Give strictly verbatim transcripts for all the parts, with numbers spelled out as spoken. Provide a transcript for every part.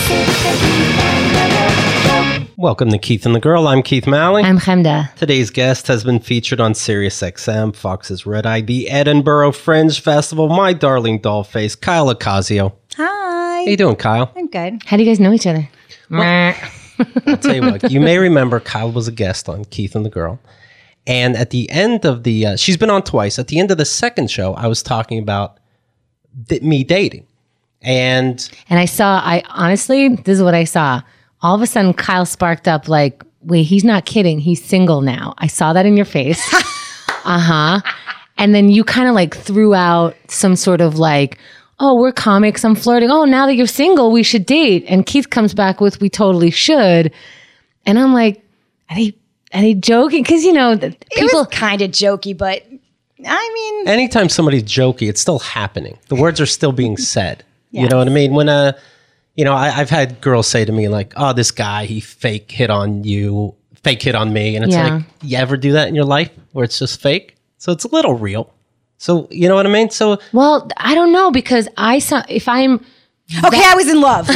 Welcome to Keith and the Girl. I'm Keith Malley. I'm Chemda. Today's guest has been featured on SiriusXM, Fox's Red Eye, the Edinburgh Fringe Festival, My Darling Dollface, Kyle Ocasio. Hi. How you doing, Kyle? I'm good. How do you guys know each other? Well, I'll tell you what. You may remember Kyle was a guest on Keith and the Girl. And at the end of the, uh, she's been on twice. At the end of the second show, I was talking about th- me dating. And And I saw, I honestly, this is what I saw. All of a sudden, Kyle sparked up like, wait, he's not kidding. He's single now. I saw that in your face. uh-huh. And then you kind of like threw out some sort of like, oh, we're comics. I'm flirting. Oh, now that you're single, we should date. And Keith comes back with, we totally should. And I'm like, are they, are they joking? Because, you know, the people. It was kind of jokey, but I mean. anytime somebody's jokey, it's still happening. The words are still being said. You Yes. know what I mean? When uh, you know, I, I've had girls say to me like, "Oh, this guy, he fake hit on you, fake hit on me," and it's Yeah. like, you ever do that in your life where it's just fake? So it's a little real. So you know what I mean? So Well, I don't know because I saw, if I'm, Okay, I was in love.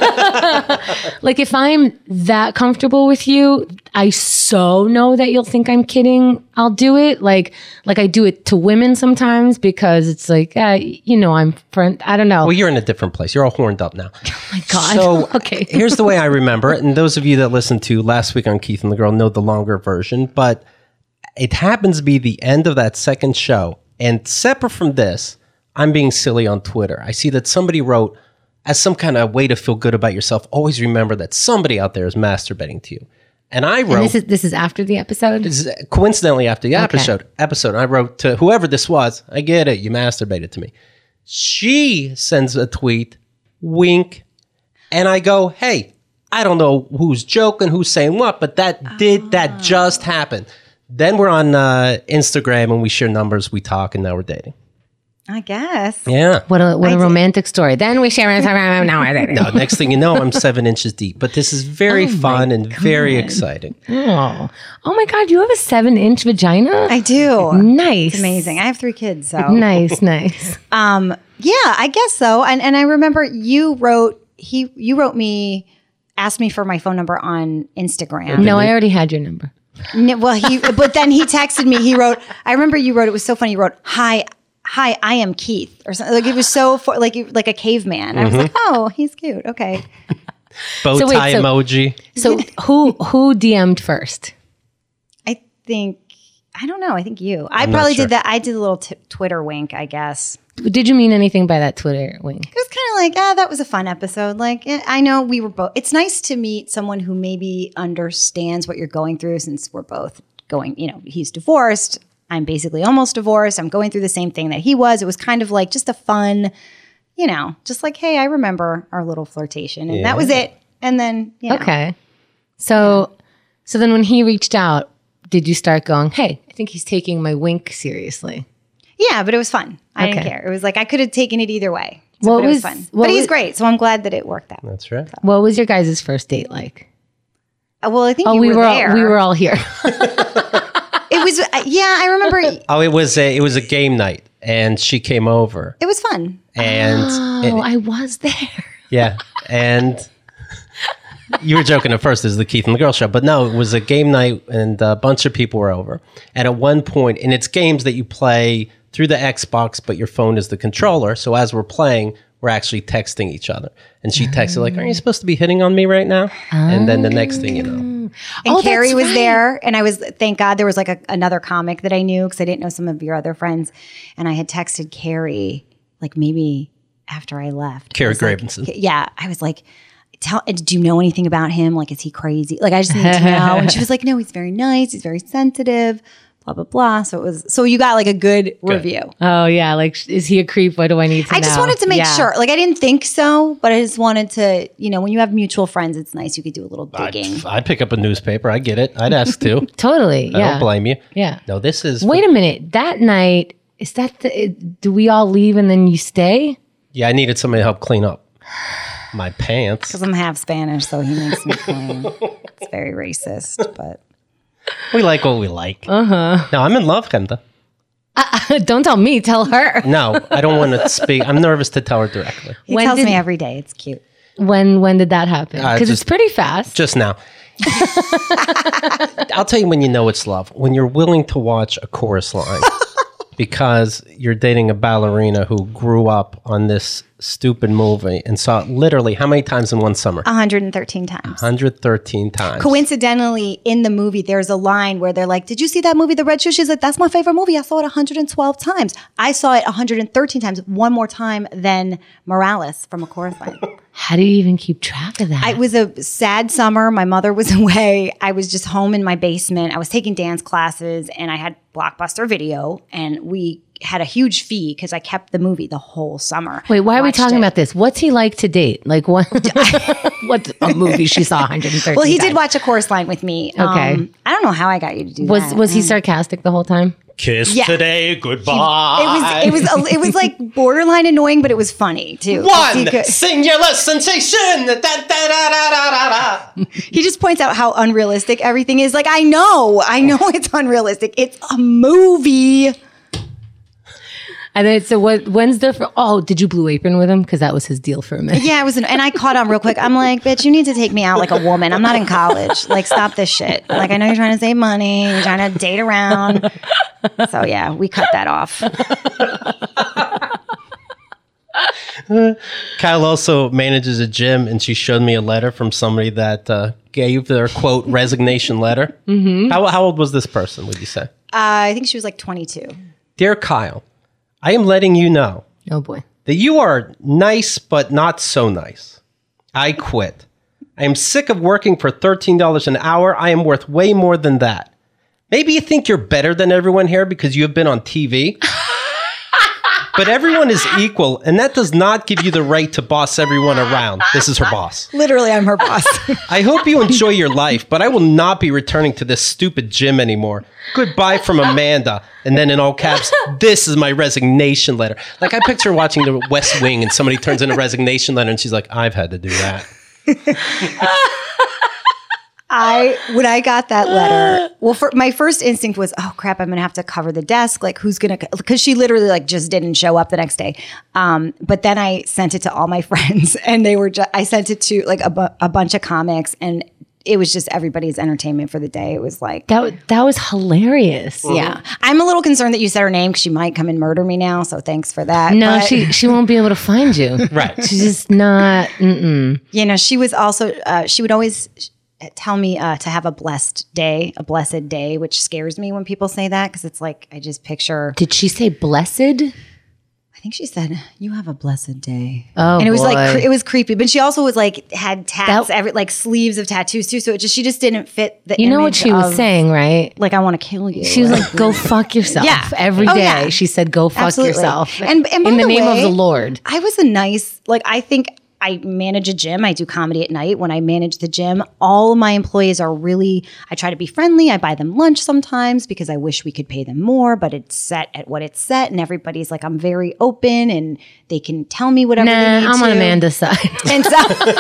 like if I'm that comfortable with you, I so know that you'll think I'm kidding. I'll do it. Like, like I do it to women sometimes because it's like, uh, you know, I'm friend. I don't know. well, you're in a different place. You're all horned up now. Oh my God. So Okay. here's the way I remember it. And those of you that listened to last week on Keith and the Girl know the longer version, but it happens to be the end of that second show. And separate from this, I'm being silly on Twitter. I see that somebody wrote, as some kind of way to feel good about yourself, always remember that somebody out there is masturbating to you. And I wrote, And this is this is after the episode. this is coincidentally after the Okay. episode, episode, I wrote to whoever this was, I get it, you masturbated to me. She sends a tweet, wink, and I go, hey, I don't know who's joking, who's saying what, but that did, that just happened. Then we're on uh, Instagram and we share numbers, we talk, and now we're dating. I guess. Yeah. What a what I a did. romantic story. Then we share it. Now I did it. No, next thing you know, I'm seven inches deep. But this is very fun and very exciting. Oh. Oh my God, you have a seven inch vagina? I do. Nice. It's amazing. I have three kids, so. Nice, nice. Um, yeah, I guess so. And and I remember you wrote he you wrote me, asked me for my phone number on Instagram. No, I already had your number. No, well, he but then he texted me. He wrote. I remember you wrote. It was so funny. You wrote, "Hi, hi, I am Keith," or something. Like it was so fo- like you- like a caveman. I was like, "Oh, he's cute." Okay. Bow So wait, tie so- emoji. So who who D M'd first? I think I don't know. I think you. I I'm not probably sure. did that. I did a little t- Twitter wink. I guess Did you mean anything by that Twitter wink? it was kind of like, ah, that was a fun episode. Like eh, I know we were both. It's nice to meet someone who maybe understands what you're going through, since we're both going. You know, he's divorced. I'm basically almost divorced. I'm going through the same thing that he was. It was kind of like just a fun, you know, just like, hey, I remember our little flirtation, and that was Yeah. it. And then, you know, Okay. So so then when he reached out, did you start going, hey, I think he's taking my wink seriously? yeah, but it was fun. I didn't Okay. care. It was like I could have taken it either way. So, What but it was was- fun. what But he's was- great, so I'm glad that it worked out. That's right. What was your guys' first date like? Uh, Well, I think Oh, you we were, were all, there. we were all here. It was, uh, yeah, I remember. Oh, it was a it was a game night, and she came over, It was fun. and Oh, it- I was there. yeah, and you were joking at first. This is the Keith and the Girl show, but no, it was a game night, and a bunch of people were over. And at one point, and it's games that you play through the Xbox, but your phone is the controller. So as we're playing, we're actually texting each other. And she texted like, "Aren't you supposed to be hitting on me right now?" And then the next thing you know, And Oh, Carrie that's was right. there, and I was, thank God there was like a, another comic that I knew because I didn't know some of your other friends. And I had texted Carrie, like maybe after I left. I Carrie was like- Gravenson. yeah. I was like, Tell, do you know anything about him? Like, is he crazy? Like, I just need to know. And she was like, no, he's very nice. He's very sensitive, blah, blah, blah. So it was, so you got like a good, review. Oh, yeah. Like, sh- is he a creep? What do I need to know? I just wanted to make Yeah. sure. Like, I didn't think so, but I just wanted to, you know, when you have mutual friends, it's nice. You could do a little digging. I'd, I'd pick up a newspaper. I get it. I'd ask too. Totally. I Yeah. don't blame you. Yeah. No, this is. Wait a minute. That night, is that the, it- do we all leave and then you stay? Yeah, I needed somebody to help clean up my pants. Because I'm half Spanish, so he makes me clean. It's very racist, but We like what we like. Uh huh. No, I'm in love, Kenda. Don't tell me. Tell her. No, I don't want to speak. I'm nervous to tell her directly. he When tells did- me every day. It's cute. When when did that happen? Uh, Because it's just- pretty fast. Just now. I'll tell you when you know it's love. When you're willing to watch a chorus line because you're dating a ballerina who grew up on this stupid movie and saw it literally how many times in one summer? one hundred thirteen times. one hundred thirteen times. Coincidentally, in the movie, there's a line where they're like, did you see that movie, The Red Shoe? She's like, that's my favorite movie. I saw it one hundred twelve times. I saw it one hundred thirteen times, one more time than Morales from A Chorus Line. How do you even keep track of that? It was a sad summer. My mother was away. I was just home in my basement. I was taking dance classes and I had Blockbuster Video and we had a huge fee because I kept the movie the whole summer. Wait, why are we Watched talking it. about this? What's he like to date? Like what? What's a movie she saw one hundred thirteen Well, he did times? watch A Chorus Line with me. Okay. Um, I don't know how I got you to do Was that. was he sarcastic the whole time? Kiss Yeah. today, goodbye. It was it was a, it was like borderline annoying, but it was funny too. One He, could- singular sensation. Da, da, da, da, da, da, da. he just points out how unrealistic everything is. Like I know, I know it's unrealistic. It's a movie. And then so what? When's the? fir- Oh, did you Blue Apron with him? Because that was his deal for a minute. Yeah, it was, an, and I caught on real quick. I'm like, bitch, you need to take me out like a woman. I'm not in college. Like, stop this shit. Like, I know you're trying to save money. You're trying to date around. So yeah, we cut that off. Kyle also manages a gym, and she showed me a letter from somebody that uh, gave their quote resignation letter. Mm-hmm. How, how old was this person? Would you say? Uh, I think she was like twenty-two. Dear Kyle, I am letting you know Oh boy. that you are nice, but not so nice. I quit. I am sick of working for thirteen dollars an hour. I am worth way more than that. Maybe you think you're better than everyone here because you have been on T V. But everyone is equal, and that does not give you the right to boss everyone around. This is her boss. Literally, I'm her boss. I hope you enjoy your life, but I will not be returning to this stupid gym anymore. Goodbye from Amanda. And then in all caps, this is my resignation letter. Like I picture watching The West Wing and somebody turns in a resignation letter and she's like, I've had to do that. I when I got that letter, well, for, my first instinct was, oh crap, I'm gonna have to cover the desk. Like, who's gonna? Because she literally like just didn't show up the next day. Um, but then I sent it to all my friends, and they were. Ju- I sent it to like a, bu- a bunch of comics, and it was just everybody's entertainment for the day. It was like, That w- that was hilarious. yeah. I'm a little concerned that you said her name because she might come and murder me now. So thanks for that. No, But, she she won't be able to find you. Right. She's just not. Mm-mm. you know, she was also. Uh, she would always tell me uh, to have a blessed day, a blessed day, which scares me when people say that because it's like I just picture. Did she say blessed? I think she said, "You have a blessed day." Oh, and it was like boy. cre- it was creepy. But she also was like had tats, That- every like sleeves of tattoos too. So it just she just didn't fit the. You know what image she was of, saying, right? Like I want to kill you. She was like, "Go fuck yourself." Yeah. Every Oh, day, yeah. she said, "Go fuck Absolutely. yourself." And- and by in the, the name way- of the Lord. I was a nice like I think. I manage a gym. I do comedy at night. When I manage the gym, all of my employees are really, I try to be friendly. I buy them lunch sometimes because I wish we could pay them more, but it's set at what it's set. And everybody's like, I'm very open and they can tell me whatever they Nah, need I'm to. on Amanda's side. And so,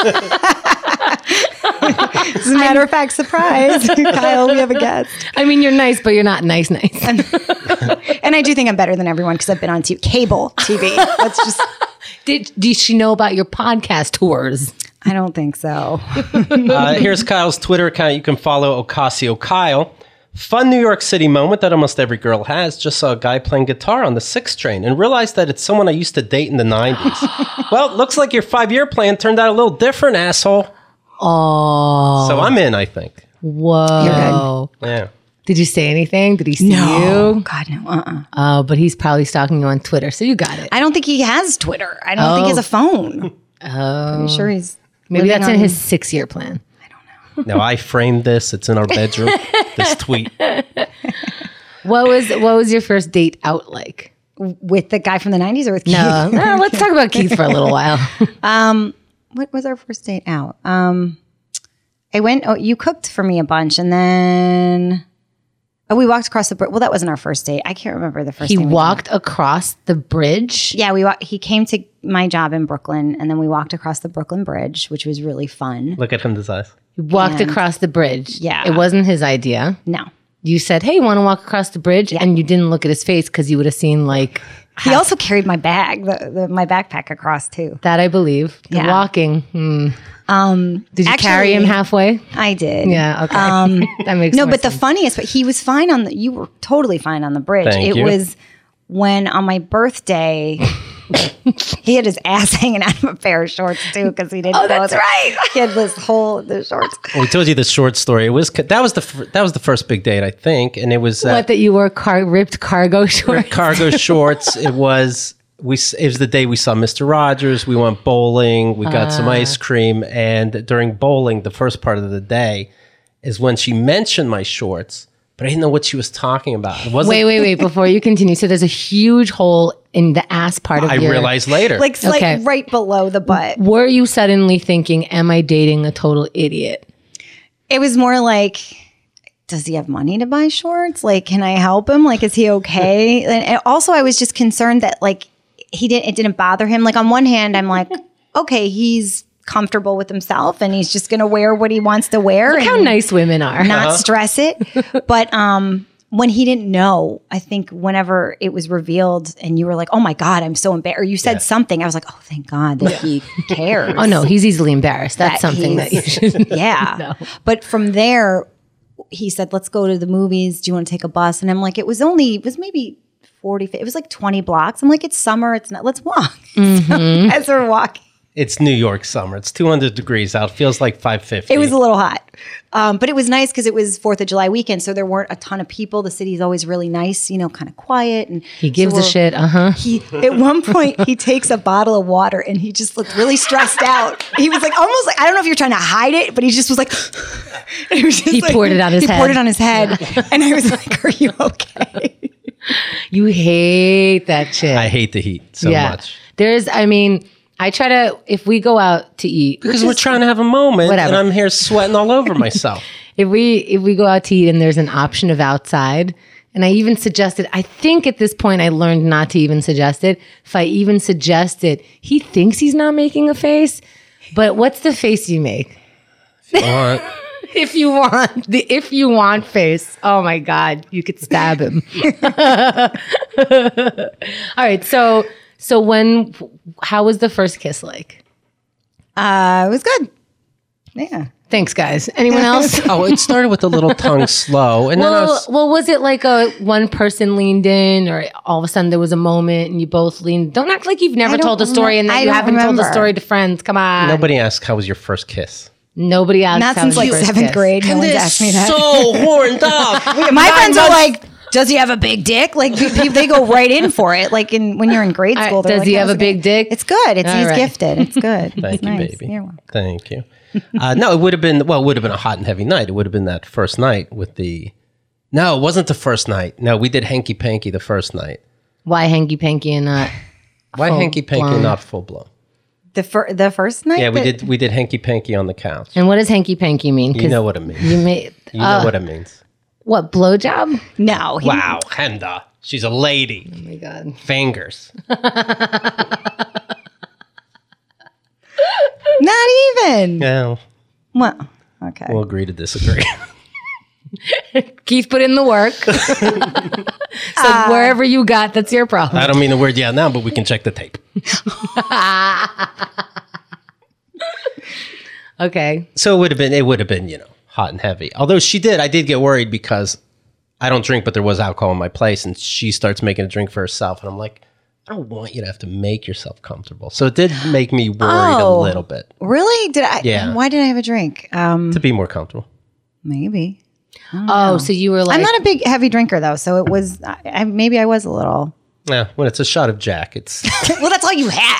as a matter of fact, surprise, Kyle, we have a guest. I mean, you're nice, but you're not nice, nice. And I do think I'm better than everyone because I've been on t- cable T V. Let's just, Did did she know about your podcast tours? I don't think so. Uh, here's Kyle's Twitter account. You can follow Ocasio Kyle. Fun New York City moment that almost every girl has. Just saw a guy playing guitar on the six train and realized that it's someone I used to date in the nineties. Well, looks like your five-year plan turned out a little different, asshole. Oh, So I'm in, I think. whoa! Yeah. Did you say anything? Did he see you? God, no. Uh-uh. Oh, but he's probably stalking you on Twitter, so you got it. I don't think he has Twitter. I don't think he has a phone. Oh, I'm sure he's maybe living that's in on- his six-year plan. No, I framed this. It's in our bedroom. This tweet. What was what was your first date out like? with the guy from the nineties or with Keith? No, no, let's talk about Keith for a little while. What was our first date out? Um, I went. Oh, you cooked for me a bunch, and then oh, we walked across the bridge. Well, that wasn't our first date. I can't remember the first. He thing we did. walked across the bridge. Yeah, we wa- he came to my job in Brooklyn, and then we walked across the Brooklyn Bridge, which was really fun. Look at him, his eyes. He walked And- across the bridge. Yeah. It wasn't his idea. No, You said, "Hey, want to walk across the bridge?" And you didn't look at his face because you would have seen like He also carried my bag, the, the my backpack across too. That I believe. The Yeah. walking. Hmm. Um, Did you actually, carry him halfway? I did. Yeah. Okay. Um, that makes no, more but the sense. funniest, but he was fine on the. You were totally fine on the bridge. Thank it you. was when on my birthday. He had his ass hanging out of a pair of shorts too because he didn't. Oh, know that's that- right. He had this hole in the shorts. We told you the short story. It was that was the fir- that was the first big date, I think, and it was uh, What, that you wore car- ripped cargo shorts? cargo shorts. It was we. s- It was the day we saw Mister Rogers. We went bowling. We got some ice cream, and during bowling, the first part of the day is when she mentioned my shorts, but I didn't know what she was talking about. It wasn't. Wait, wait, wait. Before you continue. So there's a huge hole in the ass part of I your... realized later. Like, like Okay. right below the butt. Were you suddenly thinking, am I dating a total idiot? It was more like, does he have money to buy shorts? Like, can I help him? Like, is he okay? And and also, I was just concerned that like he didn't. It didn't bother him. Like on one hand, I'm like, okay, he's comfortable with himself and he's just going to wear what he wants to wear Look and how nice women are. not stress it. But um, when he didn't know, I think whenever it was revealed and you were like, oh my God, I'm so embarrassed. Or you said Yeah. something. I was like, oh, thank God that he cares. Oh, no, he's easily embarrassed. That's something that you he's- should... Yeah. No. But from there, he said, let's go to the movies. Do you want to take a bus? And I'm like, it was only, it was maybe forty, it was like twenty blocks. I'm like, it's summer. It's not, let's walk. Mm-hmm. So, as we're walking. It's New York summer. It's two hundred degrees out. Feels like five fifty. It was a little hot. Um, but it was nice because it was fourth of July weekend. So there weren't a ton of people. The city's always really nice, you know, kind of quiet. And He gives so a we're- shit. Uh-huh. He at one point he takes a bottle of water and he just looked really stressed out. He was like almost like I don't know if you're trying to hide it, but he just was like and it was just He like- poured it on his he head. poured it on his head. And I was like, are you okay? You hate that shit. I hate the heat so yeah. much There's, I mean, I try to, if we go out to eat, because we're trying to have a moment, Whatever. and I'm here sweating all over myself. if we if we go out to eat and there's an option of outside, and I even suggested, I think at this point I learned not to even suggest it. If I even suggest it, he thinks he's not making a face. But what's the face you make? Want- If you want the if you want face, oh my God, you could stab him. All right, so so when how was the first kiss like? Uh, it was good. Yeah. Thanks, guys. Anyone else? oh, it started with a little tongue slow, and then I Well, was, well, was it like a one person leaned in, or all of a sudden there was a moment and you both leaned? Don't act like you've never I don't told a story and remem- that I you don't haven't told the remember. story to friends. Come on, nobody asked how was your first kiss. nobody asked. Not how since was like your first seventh kiss. grade. No one's asked me that. so horned up. My friends are like, does he have a big dick? Like pe- pe- they go right in for it. Like in when you're in grade All right, school, they're does like, he have "How's a it big going?" dick? It's good. It's All he's right. gifted. It's good. Thank It's you, nice. baby. You're welcome. Thank you. Uh, no, it would have been well. It would have been a hot and heavy night. It would have been that first night with the. No, it wasn't the first night. No, we did hanky panky the first night. Why hanky panky and not? Why Full hanky panky blown. not full blown? The fir- the first night. Yeah, we that- did. We did hanky panky on the couch. And what does hanky panky mean? You know what it means. you made You know what it means. what blowjob? No. He, Wow, Henda, she's a lady. Oh my God. Fingers. Not even. Yeah, Well. Okay. we'll agree to disagree. Keith put in the work. So Uh, wherever you got, that's your problem. I don't mean the word yeah now, but we can check the tape. Okay. So it would have been. It would have been you know hot and heavy. Although she did, I did get worried because I don't drink, but there was alcohol in my place, and she starts making a drink for herself, and I'm like, I don't want you to have to make yourself comfortable. So it did make me worried Oh. a little bit Really? Did I? Yeah. Why did I have a drink? Um. to be more comfortable. Maybe. Oh, so you were like, I'm not a big heavy drinker though, so it was. I, I maybe I was a little. Yeah, when it's a shot of Jack, it's Well, that's all you had.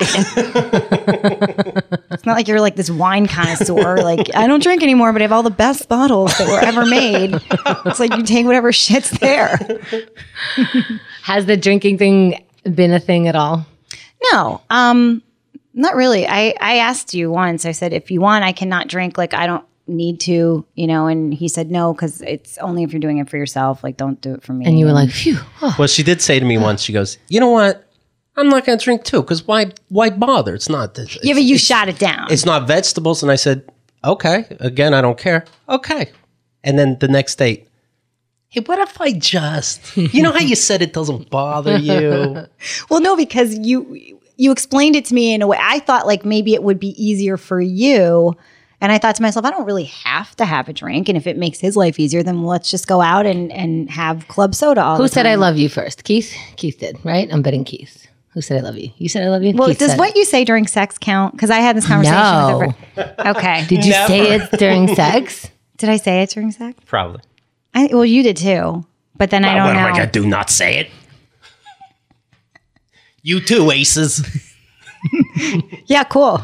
It's not like you're like this wine connoisseur. Like I don't drink anymore, but I have all the best bottles that were ever made. It's like you take whatever shit's there. has the drinking thing been a thing at all? No, um, not really. I I asked you once. I said if you want, I cannot drink. Like I don't need to, you know. And he said no because it's only if you're doing it for yourself. Like don't do it for me. And you were like, phew. Oh. well. She did say to me once. She goes, "You know what? I'm not going to drink too because why? Why bother? It's not. It's, yeah, but you shot it down. it's not vegetables." And I said, "Okay." Again, I don't care. Okay. And then the next date, Hey, what if I just, you know how you said it doesn't bother you? Well, no, because you you explained it to me in a way. I thought like maybe it would be easier for you. And I thought to myself, I don't really have to have a drink. And if it makes his life easier, then let's just go out and, and have club soda all Who the said time. I love you first? Keith? Keith did, right? I'm betting Keith. Who said I love you? You said I love you? Well, Keith does said what it. you say during sex count? Because I had this conversation No. with her. Okay. Did you Never. say it during sex? Did I say it during sex? Probably. I, well, you did too. But then I don't what know. am I going to do? Not say it? You too, aces. Yeah, cool.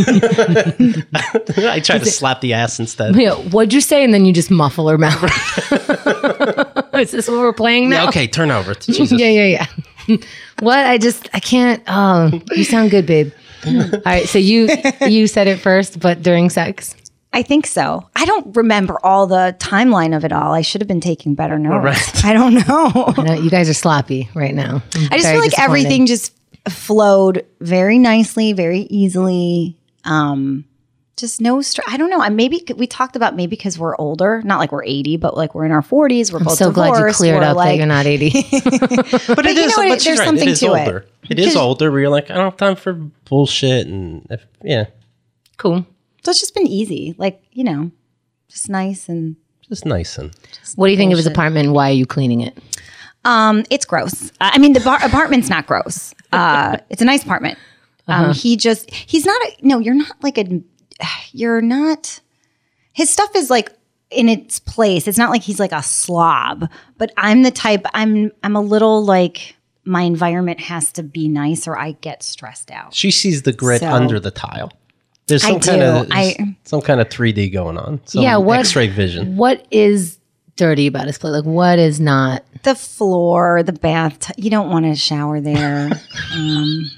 I tried to slap the ass instead. Yeah, what'd you say? And then you just muffle her mouth. Is this what we're playing now? Yeah, okay, turn over. Jesus. Yeah, yeah, yeah. What? I just, I can't. Oh, you sound good, babe. All right, so you you said it first, but during sex. I think so. I don't remember all the timeline of it all. I should have been taking better notes. right. I don't know. I know you guys are sloppy right now. I'm I just very feel like disappointed. everything just flowed very nicely, very easily. Um, just no stress. I don't know. I maybe we talked about maybe because we're older, not like we're eighty, but like we're in our forties. We're I'm both so glad you divorced. cleared we're up that like, you're not eighty. But, it you is, know what? but she's There's right, something it is to it. older. It is older where you're like, I don't have time for bullshit. And if, yeah, Cool. So it's just been easy, like you know, just nice and. just nice. And What do you think of his Bullshit. apartment and why are you cleaning it? Um, it's gross. I mean, the bar- apartment's not gross. Uh, it's a nice apartment. Um, he just, he's not, a, no, you're not like a, you're not, his stuff is like in its place. It's not like he's like a slob, but I'm the type, I'm, I'm a little like, my environment has to be nice or I get stressed out. she sees the grit So- under the tile. There's I some kind do. of I- some kind of three D going on. Some Yeah, what- X-ray vision. What is dirty about his place? Like, what is not? The floor, the bath, you don't want to shower there. um,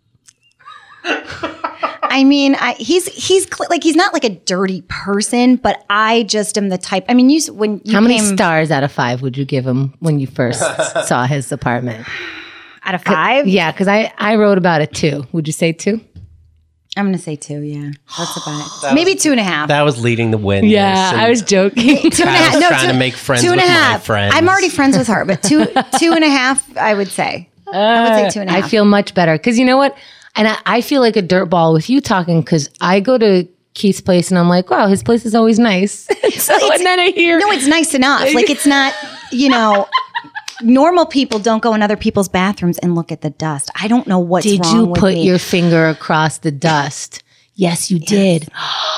I mean, I, he's he's cl- like he's not like a dirty person, but I just am the type. I mean, you s- when you How many came stars out of five would you give him when you first saw his apartment? out of five, Yeah, because I, I wrote about it too. Would you say two? I'm gonna say two. Yeah, that's about it. Maybe two and a half. That was leading the win. yes, and joking. Two and a I half. was No, trying two, to make friends two and a with my half. friends. I'm already friends with her, but two two and a half. I would say. I would say two and a half. I feel much better because you know what? And I, I feel like a dirtball with you talking because I go to Keith's place and I'm like, wow, his place is always nice. so, and then I hear, No, it's nice enough. Like it's not. You know. Normal people don't go in other people's bathrooms and look at the dust. I don't know what's did wrong you with put me. your finger across the dust? Yes, you did.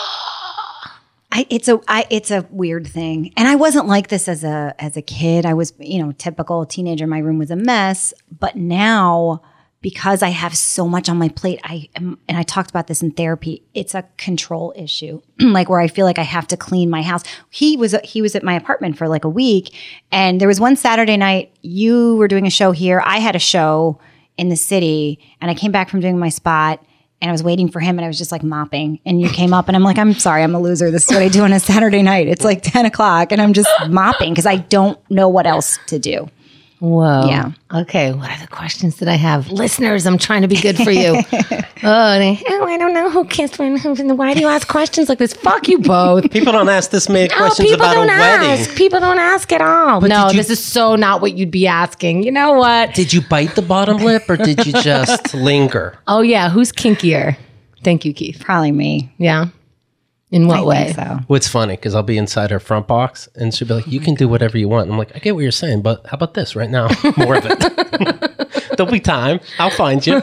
I, it's a I, it's a weird thing, and I wasn't like this as a as a kid. I was, you know, typical teenager. My room was a mess, but now because I have so much on my plate, I am, and I talked about this in therapy. It's a control issue, like where I feel like I have to clean my house. He was he was at my apartment for like a week, and there was one Saturday night you were doing a show here. I had a show in the city, and I came back from doing my spot. And I was waiting for him and I was just like mopping. And you came up and I'm like, I'm sorry, I'm a loser. This is what I do on a Saturday night. It's like ten o'clock and I'm just mopping because I don't know what else to do. Whoa. Yeah. Okay. What other questions did I have? Listeners, I'm trying to be good for you. oh, they, oh, I don't know who kissed when. Why do you ask questions like this? Fuck you both. People don't ask this many No, questions people about a don't wedding. ask. People don't ask at all. no, did you- this is so not what you'd be asking. You know what? Did you bite the bottom lip or did you just linger? Oh, yeah. Who's kinkier? Thank you, Keith. Probably me. Yeah. In what I way? think so. Well, it's funny because I'll be inside her front box and she'll be like, you can do whatever you want. And I'm like, I get what you're saying, but how about this right now? More of it. There'll be time. I'll find you.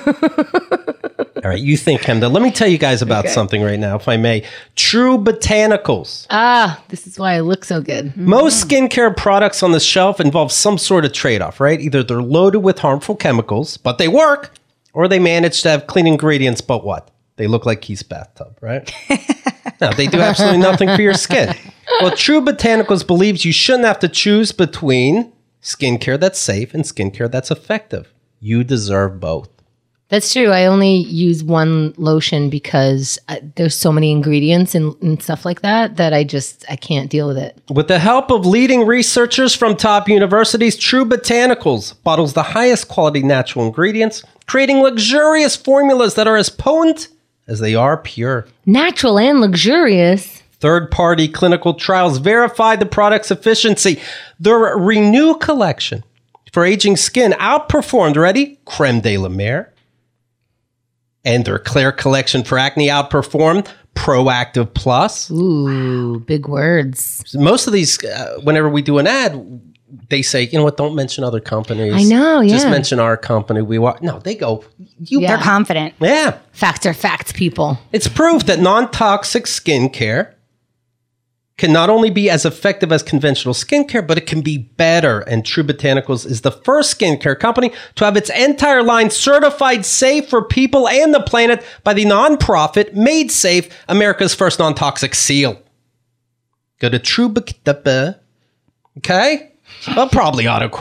All right, you think, Hemda. Let me tell you guys about something right now, if I may. True Botanicals. Ah, this is why I look so good. Most skincare products on the shelf involve some sort of trade-off, right? Either they're loaded with harmful chemicals, but they work, or they manage to have clean ingredients, but what? They look like Keith's bathtub, right? No, they do absolutely nothing for your skin. Well, True Botanicals believes you shouldn't have to choose between skincare that's safe and skincare that's effective. You deserve both. That's true. I only use one lotion because uh, there's so many ingredients and, and stuff like that that I just, I can't deal with it. With the help of leading researchers from top universities, True Botanicals bottles the highest quality natural ingredients, creating luxurious formulas that are as potent as they are pure. Natural and luxurious. Third-party clinical trials verify the product's efficiency. Their Renew collection for aging skin outperformed, ready? Creme de la Mer. And their Claire collection for acne outperformed Proactive Plus. Ooh, big words. Most of these, uh, whenever we do an ad, they say, you know what, don't mention other companies. I know, yeah. Just mention our company. We wa-. No, they go, you. Yeah. They're confident. Yeah. Facts are facts, people. It's proof that non-toxic skincare can not only be as effective as conventional skincare, but it can be better. And True Botanicals is the first skincare company to have its entire line certified safe for people and the planet by the nonprofit Made Safe, America's first non-toxic seal. Go to True Botanicals. Okay? Well, probably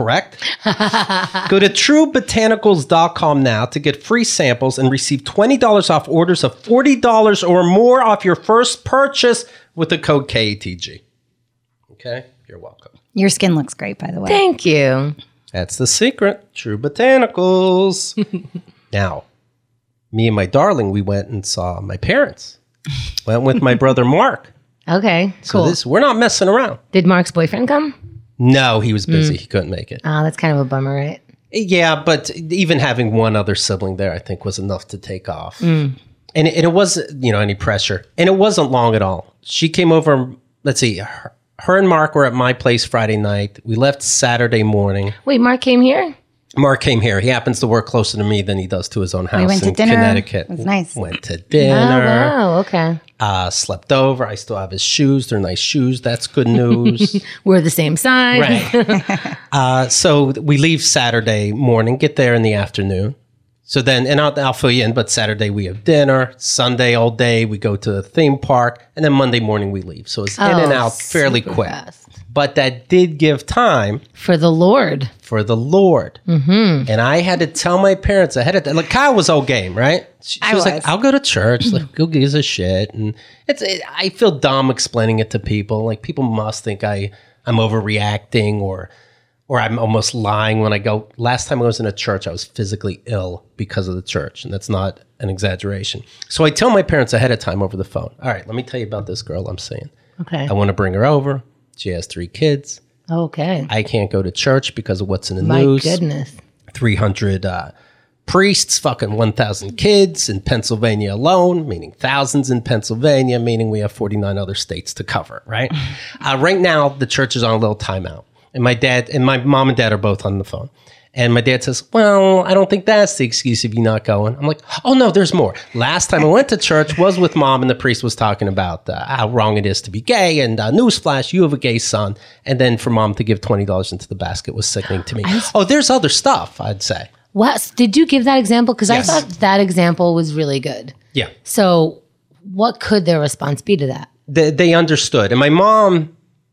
autocorrect. Go to true botanicals dot com now to get free samples and receive twenty dollars off orders of forty dollars or more off your first purchase with the code K A T G. Okay? You're welcome. Your skin looks great, by the way. Thank you. That's the secret. True Botanicals. Now, me and my darling, we went and saw my parents. Went with my brother Mark. Okay, So cool. this, we're not messing around. Did Mark's boyfriend come? No, he was busy. He couldn't make it. Oh, that's kind of a bummer, right? Yeah, but even having one other sibling there, I think, was enough to take off. Mm. And, it, and it wasn't, you know, any pressure. And it wasn't long at all. She came over, let's see, her, her and Mark were at my place Friday night. We left Saturday morning. Wait, Mark came here? Mark came here. He happens to work closer to me than he does to his own house went to in dinner. Connecticut. It was nice. Went to Oh, dinner. wow, okay. Uh, slept over. I still have his shoes. They're nice shoes. That's good news. We're the same size. Right. uh, so we leave Saturday morning, get there in the afternoon. So then, and I'll, I'll fill you in, but Saturday we have dinner. Sunday all day we go to the theme park. And then Monday morning we leave. So it's in Oh, and out fairly super quick. fast. But that did give time For the Lord. for the Lord. Mm-hmm. And I had to tell my parents ahead of time. Like, Kyle was all game, right? She, she I was, was. like, I'll go to church. Like, who gives a shit? And it's, it, I feel dumb explaining it to people. Like, people must think I, I'm overreacting or or I'm almost lying when I go. Last time I was in a church, I was physically ill because of the church. And that's not an exaggeration. So I tell my parents ahead of time over the phone. All right, let me tell you about this girl I'm seeing. Okay. I want to bring her over. She has three kids. Okay. I can't go to church because of what's in the My news. goodness. three hundred uh, priests, fucking one thousand kids in Pennsylvania alone, meaning thousands in Pennsylvania, meaning we have forty-nine other states to cover, right? uh, right now, the church is on a little timeout. And my dad and my mom and dad are both on the phone. And my dad says, well, I don't think that's the excuse if you're not going. I'm like, oh, no, there's more. Last time I went to church was with mom, and the priest was talking about uh, how wrong it is to be gay. And uh, newsflash, you have a gay son. And then for mom to give twenty dollars into the basket was sickening to me. Oh, there's other stuff, I'd say. What? Did you give that example? Because Yes. I thought that example was really good. Yeah. So what could their response be to that? They, they understood. And my mom,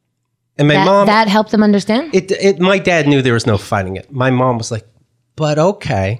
and my That, mom, that helped them understand? it, it, my dad knew there was no fighting it. My mom was like, but okay,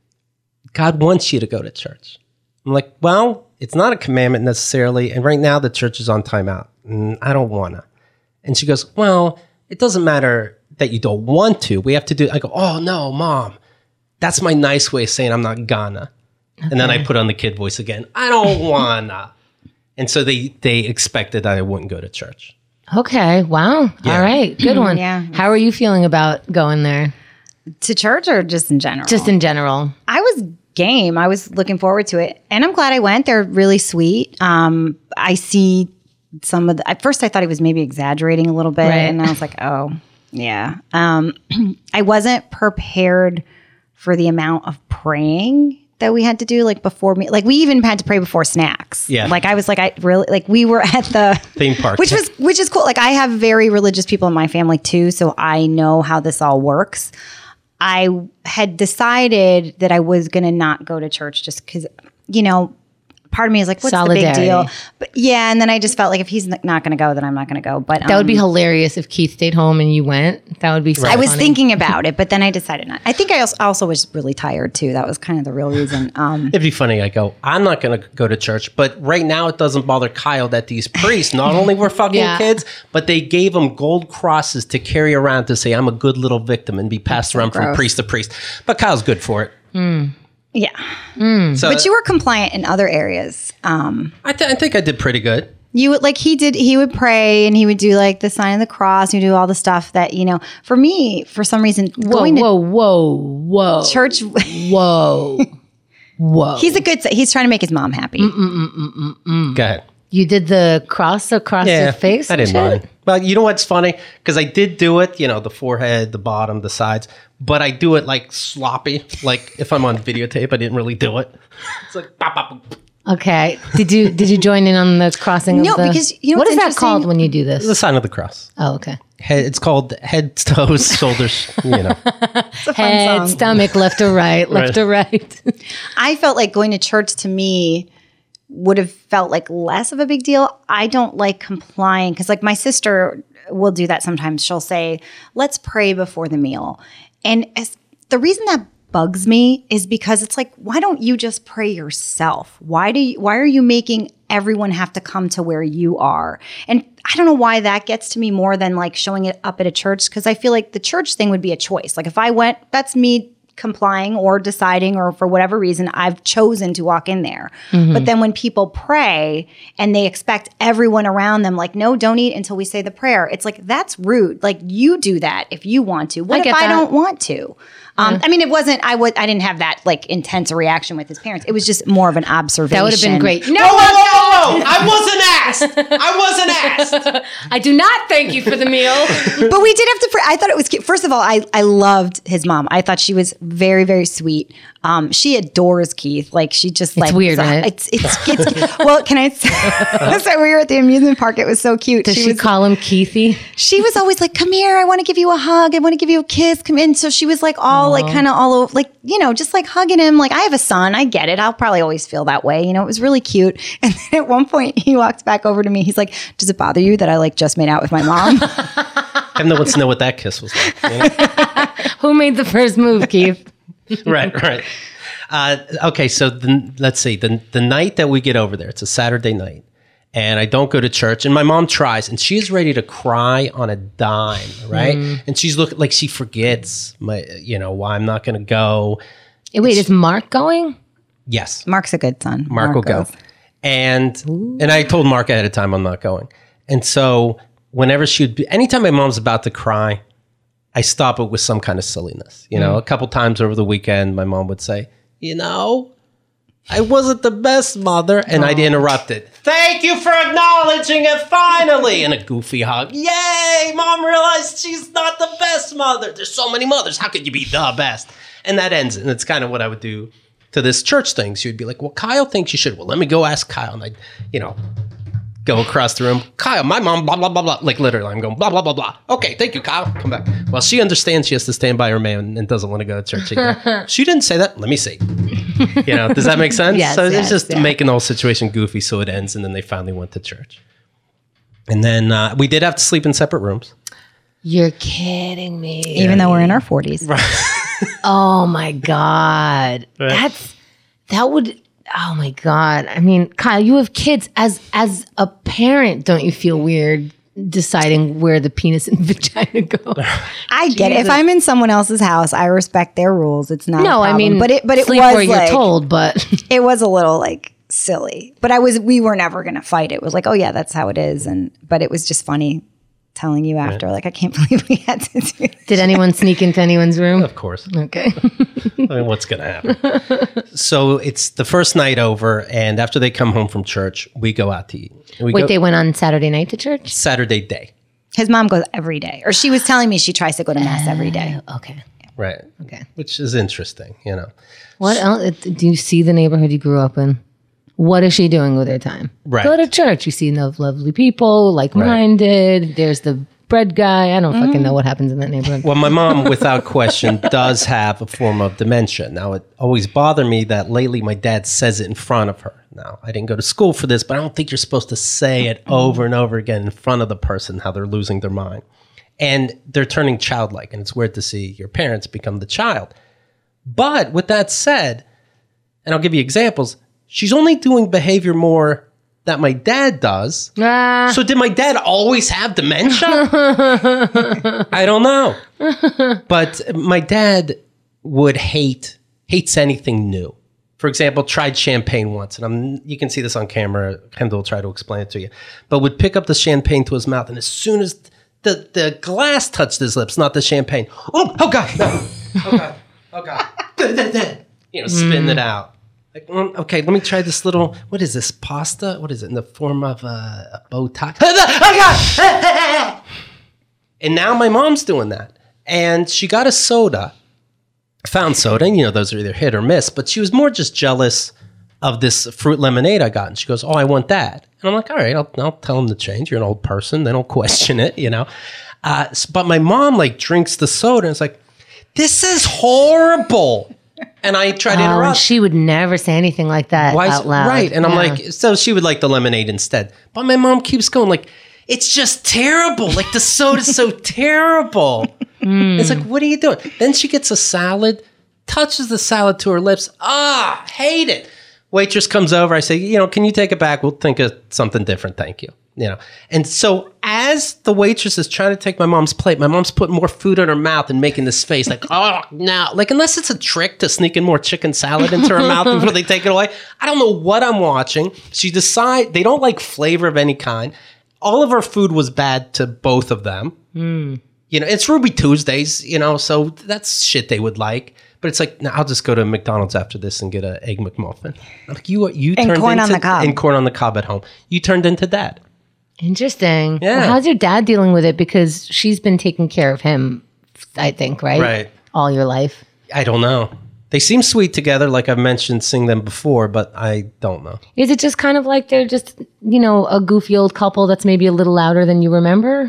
God wants you to go to church. I'm like, well, it's not a commandment necessarily. And right now the church is on timeout and I don't want to. And she goes, well, it doesn't matter that you don't want to. We have to do, I go, oh no, mom, that's my nice way of saying I'm not gonna. Okay. And then I put on the kid voice again. I don't wanna. And so they, they expected that I wouldn't go to church. Okay. Wow. Yeah. All right. Good one. Yeah. How are you feeling about going there? To church or just in general? Just in general. I was game. I was looking forward to it. And I'm glad I went. They're really sweet. Um, I see some of the, at first I thought he was maybe exaggerating a little bit. Right. And I was like, oh, yeah. Um, I wasn't prepared for the amount of praying that we had to do like before me. Like we even had to pray before snacks. Yeah. Like I was like, I really, like we were at the Theme park. which was, which is cool. Like I have very religious people in my family too. So I know how this all works. I had decided that I was going to not go to church just because, you know, part of me is like, what's Solidarity. the big deal? But yeah. And then I just felt like if he's not going to go, then I'm not going to go. But That would be um, hilarious if Keith stayed home and you went. That would be so I was funny. thinking about it, but then I decided not. I think I also, also was really tired too. That was kind of the real reason. Um, It'd be funny. I go, I'm not going to go to church, but right now it doesn't bother Kyle that these priests not only were fucking Yeah. kids, but they gave him gold crosses to carry around to say, I'm a good little victim and be passed around from gross. priest to priest. But Kyle's good for it. yeah. So But you were compliant in other areas. Um, I, th- I think I did pretty good. You would like he did. He would pray and he would do like the sign of the cross. He would do all the stuff that you know. For me, for some reason, Whoa, going whoa, whoa, whoa. to church. Whoa. Whoa. He's a good. He's trying to make his mom happy. Go ahead. You did the cross across Yeah, your face? I and didn't shit? mind. Well, you know what's funny? Because I did do it, you know, the forehead, the bottom, the sides, but I do it like sloppy. Like if I'm on videotape, I didn't really do it. It's like, bop, bop, bop. Okay. Did you did you join in on the crossing No, of the... because you know what what's is that interesting? called when you do this? The sign of the cross. Oh, okay. Head, it's called head, toes, shoulders, you know. It's a fun Head, song. stomach, left or right, left Right. or right. I felt like going to church to me would have felt like less of a big deal. I don't like complying because, like, my sister will do that sometimes. She'll say, "Let's pray before the meal," and as, the reason that bugs me is because it's like, why don't you just pray yourself? Why do you, why are you making everyone have to come to where you are? And I don't know why that gets to me more than like showing it up at a church, because I feel like the church thing would be a choice. Like if I went, that's me complying or deciding, or for whatever reason I've chosen to walk in there. But then when people pray and they expect everyone around them, like, no, don't eat until we say the prayer, it's like, that's rude. Like, you do that if you want to. What I if get I that. don't want to? Um, I mean, it wasn't, I would, I didn't have that like intense a reaction with his parents. It was just more of an observation. That would have been great. No, Whoa, whoa, whoa, whoa! I wasn't asked. I wasn't asked. I do not thank you for the meal. But we did have to pray. I thought it was cute. First of all, I, I loved his mom. I thought she was very, very sweet. Um, she adores Keith. Like, she just like, weird, right? It's, it's, it's, well, can I say, so we were at the amusement park. It was so cute. Does she, was, call him Keithy? she was always like, come here. I want to give you a hug. I want to give you a kiss. Come in. So she was like all like kind of all over, like, you know, just like hugging him. Like, I have a son. I get it. I'll probably always feel that way. You know, it was really cute. And then at one point he walked back over to me. He's like, does it bother you that I like just made out with my mom? And no one's know what that kiss was like. You know? Who made the first move, Keith? Right, right. Uh, okay, so the, let's see. The, the night that we get over there, it's a Saturday night, and I don't go to church, and my mom tries, and she's ready to cry on a dime, right? And she's looking like she forgets, my, you know, why I'm not going to go. Eh, Wait, is Mark going? Yes, Mark's a good son. Mark, will go. goes. And and I told Mark ahead of time I'm not going. And so whenever she would be, anytime my mom's about to cry, I stop it with some kind of silliness. You know, a couple times over the weekend, my mom would say, you know, I wasn't the best mother. And I'd interrupt it. Thank you for acknowledging it finally. And a goofy hug. Yay, mom realized she's not the best mother. There's so many mothers. How could you be the best? And that ends it. And it's kind of what I would do to this church thing. She would be like, well, Kyle thinks you should. Well, let me go ask Kyle. And I'd, you know, go across the room. Kyle, my mom, blah, blah, blah, blah. Like literally, I'm going, blah, blah, blah, blah. Okay, thank you, Kyle. Come back. Well, she understands she has to stand by her man and doesn't want to go to church again. She didn't say that. Let me see. You know, does that make sense? Yes, so yes, it's just yeah. making the whole situation goofy so it ends. And then they finally went to church. And then uh, we did have to sleep in separate rooms. You're kidding me. Even though we're in our forties. Oh my God. Right. That's, that would, oh my God. I mean, Kyle, you have kids. As, as a parent, don't you feel weird deciding where the penis and vagina go? I get it. If I'm in someone else's house, I respect their rules. It's not a No, I problem. mean, but it, but it sleep was where like, you're told, but it was a little like silly, but I was, we were never going to fight. It was like, oh yeah, that's how it is. And, but it was just funny telling you after, like, I can't believe we had to do this. did anyone sneak into anyone's room? Of course. Okay. I mean, what's going to happen? So it's the first night over. And after they come home from church, we go out to eat. And we Wait, go they went on Saturday night to church? Saturday day. His mom goes every day, or she was telling me she tries to go to mass every day. Okay. Right. Okay. Which is interesting, you know. What else? Do you see the neighborhood you grew up in? What is she doing with her time? Right. Go to church. You see enough lovely people, like-minded. There's the bread guy. I don't fucking know what happens in that neighborhood. Well, my mom, without question, does have a form of dementia. Now, it always bothered me that lately my dad says it in front of her. Now, I didn't go to school for this, but I don't think you're supposed to say it over and over again in front of the person, how they're losing their mind. And they're turning childlike, and it's weird to see your parents become the child. But with that said, and I'll give you examples, she's only doing behavior more that my dad does. Ah, So did my dad always have dementia? I don't know. But my dad would hate, hates anything new. for example, tried champagne once, and I'm you can see this on camera. Kendall will try to explain it to you, but would pick up the champagne to his mouth, and as soon as the, the glass touched his lips, not the champagne, oh, oh God, no, oh God, oh God, you know, spitting mm. it out. Like, mm, okay, let me try this little, what is this, pasta? What is it, in the form of a, a bow tie? Oh God! And now my mom's doing that. And she got a soda, found soda, and you know, those are either hit or miss, but she was more just jealous of this fruit lemonade I got. And she goes, oh, I want that. And I'm like, all right, I'll, I'll tell them to change. You're an old person. They don't question it, you know. Uh, but my mom like drinks the soda and it's like, this is horrible. And I tried to oh, interrupt. And she would never say anything like that Why is- out loud. Right. And I'm Yeah. like, so she would like the lemonade instead. But my mom keeps going like, it's just terrible. Like the soda's so terrible. Mm. It's like, what are you doing? Then she gets a salad, touches the salad to her lips. Ah, hate it. Waitress comes over. I say, you know, can you take it back? We'll think of something different. Thank you. You know. And so as the waitress is trying to take my mom's plate, my mom's putting more food in her mouth and making this face like, oh, no. Like, unless it's a trick to sneak in more chicken salad into her mouth before they take it away. I don't know what I'm watching. She decide they don't like flavor of any kind. All of her food was bad to both of them. Mm. You know, it's Ruby Tuesdays, you know, so that's shit they would like. But it's like, no, I'll just go to McDonald's after this and get an egg McMuffin. I'm like, you, you and turned corn into, on the cob. and corn on the cob at home. You turned into dad. Interesting. Yeah. Well, how's your dad dealing with it? Because she's been taking care of him, I think, right? Right. All your life. I don't know. They seem sweet together, like I've mentioned, seeing them before, but I don't know. Is it just kind of like they're just, you know, a goofy old couple that's maybe a little louder than you remember?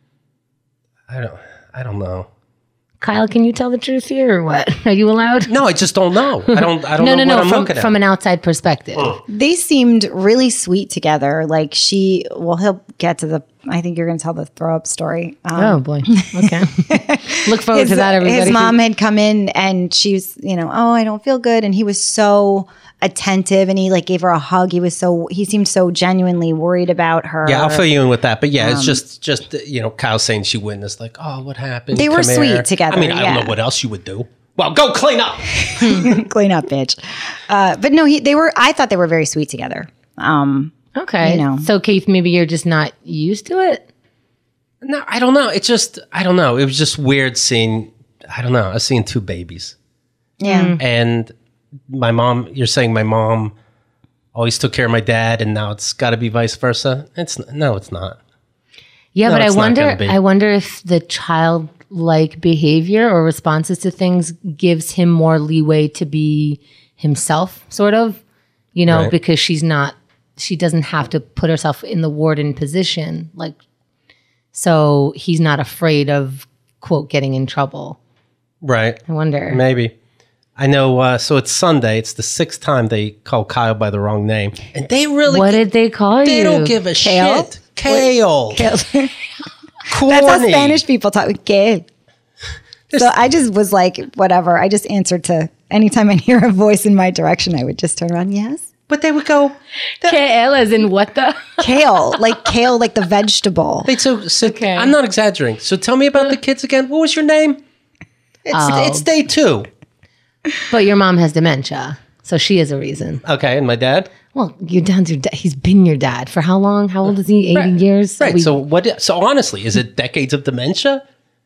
I don't. I don't know. Kyle, can you tell the truth here or what? Are you allowed? No, I just don't know. I don't. I don't no, know no, what no. I'm From, looking at. from an outside perspective. Oh. They seemed really sweet together. Like she, well, he'll get to the, I think you're going to tell the throw up story. Um, Oh, boy. Okay. Look forward his, to that, everybody. His mom had come in and she was, you know, oh, I don't feel good. And he was so attentive and he like gave her a hug. He was so, he seemed so genuinely worried about her. Yeah, I'll fill you in with that. But yeah, it's just, just you know, Kyle saying she witnessed like, oh, what happened? They were Come sweet here. together, I mean, I yeah. don't know what else you would do. Well, go clean up. Clean up, bitch. Uh, but no, he, they were, I thought they were very sweet together. Um, Okay. you know. So, Keith, maybe you're just not used to it? No, I don't know. It's just, I don't know. It was just weird seeing, I don't know. I was seeing two babies. yeah. And my mom, you're saying my mom always took care of my dad and now it's got to be vice versa. It's no, it's not. Yeah, No, but I it's not wonder gonna be. I wonder if the childlike behavior or responses to things gives him more leeway to be himself, sort of. You know, Right. because she's not she doesn't have to put herself in the warden position. Like so he's not afraid of quote getting in trouble. Right. I wonder. Maybe. I know. Uh, so it's Sunday. It's the sixth time they call Kyle by the wrong name. And they really, What did they call they you? don't give a Kale? shit. Kale. Kale. Corny. That's how Spanish people talk. Kale. So I just was like, whatever. I just answered to anytime I hear a voice in my direction, I would just turn around. Yes. But they would go, K L as in what the? Kale, like kale, like the vegetable. Wait, so, so Okay. I'm not exaggerating. So tell me about the kids again. What was your name? It's, Oh. it's day two. But your mom has dementia, so she is a reason. Okay. And my dad? Well, your dad's your dad. He's been your dad for how long? How old is he? eighty Right. years? Right. We- So what? So honestly, is it decades of dementia?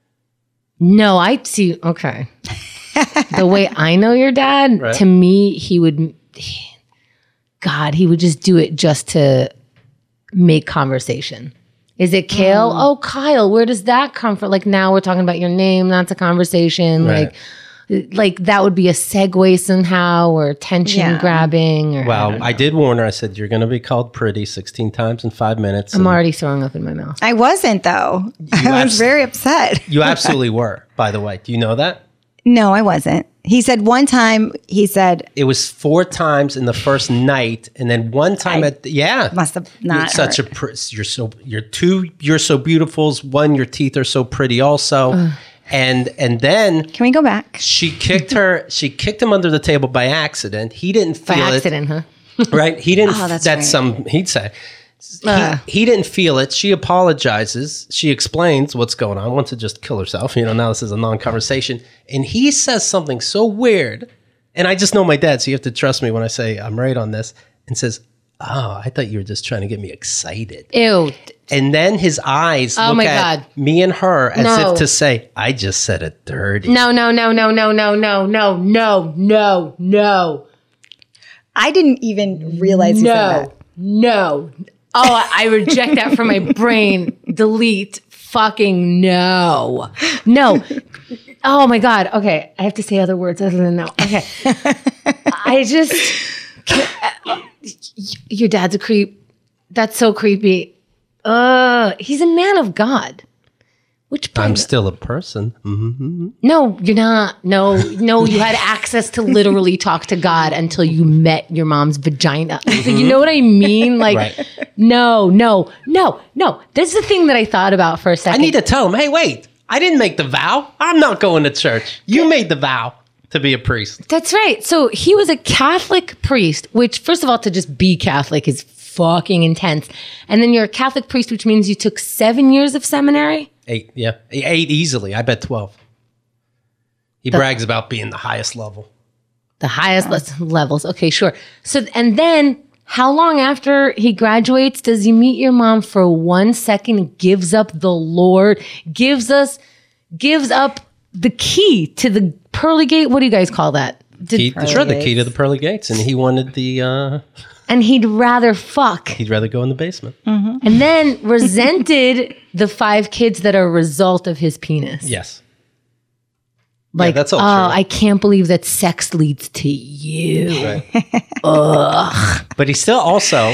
no, I see. Okay. The way I know your dad, Right. to me, he would, he- God, he would just do it just to make conversation. Is it Kale? Oh, Kyle, where does that come from? Like now we're talking about your name. That's a conversation. Right. Like, like that would be a segue somehow or tension Yeah. grabbing. Or, I Well, don't know. I did warn her. I said, you're going to be called pretty sixteen times in five minutes. I'm And already throwing up in my mouth. I wasn't though. I was abs- very upset. you absolutely were, by the way. Do you know that? No, I wasn't. He said one time, he said, It was four times in the first night, and then one time I at the, yeah. must have You're not such heard. a pr- you're so you're two you're so beautifuls. One, your teeth are so pretty also, and and then Can we go back? she kicked her. She kicked him under the table by accident. He didn't By feel accident, huh? it, right? He didn't. Oh, that's that's right. some he'd say. He, Uh. he didn't feel it. She apologizes. She explains what's going on. Wants to just kill herself. You know, now this is a non-conversation. And he says something so weird. And I just know my dad, so you have to trust me when I say I'm right on this, and says, oh, I thought you were just trying to get me excited. Ew. And then his eyes Oh look my at God. me and her as No. if to say, I just said it dirty. No, no, no, no, no, no, no, no, no, no, no, I didn't even realize you said no, that. no. Oh, I reject that from my brain. Delete. Fucking no. No. Oh my God. Okay. I have to say other words other than no. Okay. I just, your dad's a creep. That's so creepy. Uh, he's a man of God. Which I'm brings- still a person. hmm No, you're not. No, no, you had access to literally talk to God until you met your mom's vagina. So you know what I mean? Like, Right. no, no, no, no. This is the thing that I thought about for a I second. need to tell him, hey, wait, I didn't make the vow. I'm not going to church. You made the vow to be a priest. That's right. So he was a Catholic priest, which, first of all, to just be Catholic is fucking intense. And then you're a Catholic priest, which means you took seven years of seminary. Eight, yeah. Eight easily. I bet twelve. He brags about being the highest level. The highest le- levels. Okay, sure. So, and then how long after he graduates does he meet your mom for one second, gives up the Lord, gives us, gives up the key to the pearly gate? What do you guys call that? Did- Key, sure, the key to the pearly gates. And he wanted the, uh, and he'd rather fuck. he'd rather go in the basement. And then resented the five kids that are a result of his penis. Yes. Like, that's all oh, true. I can't believe that sex leads to you. Right. But he still also,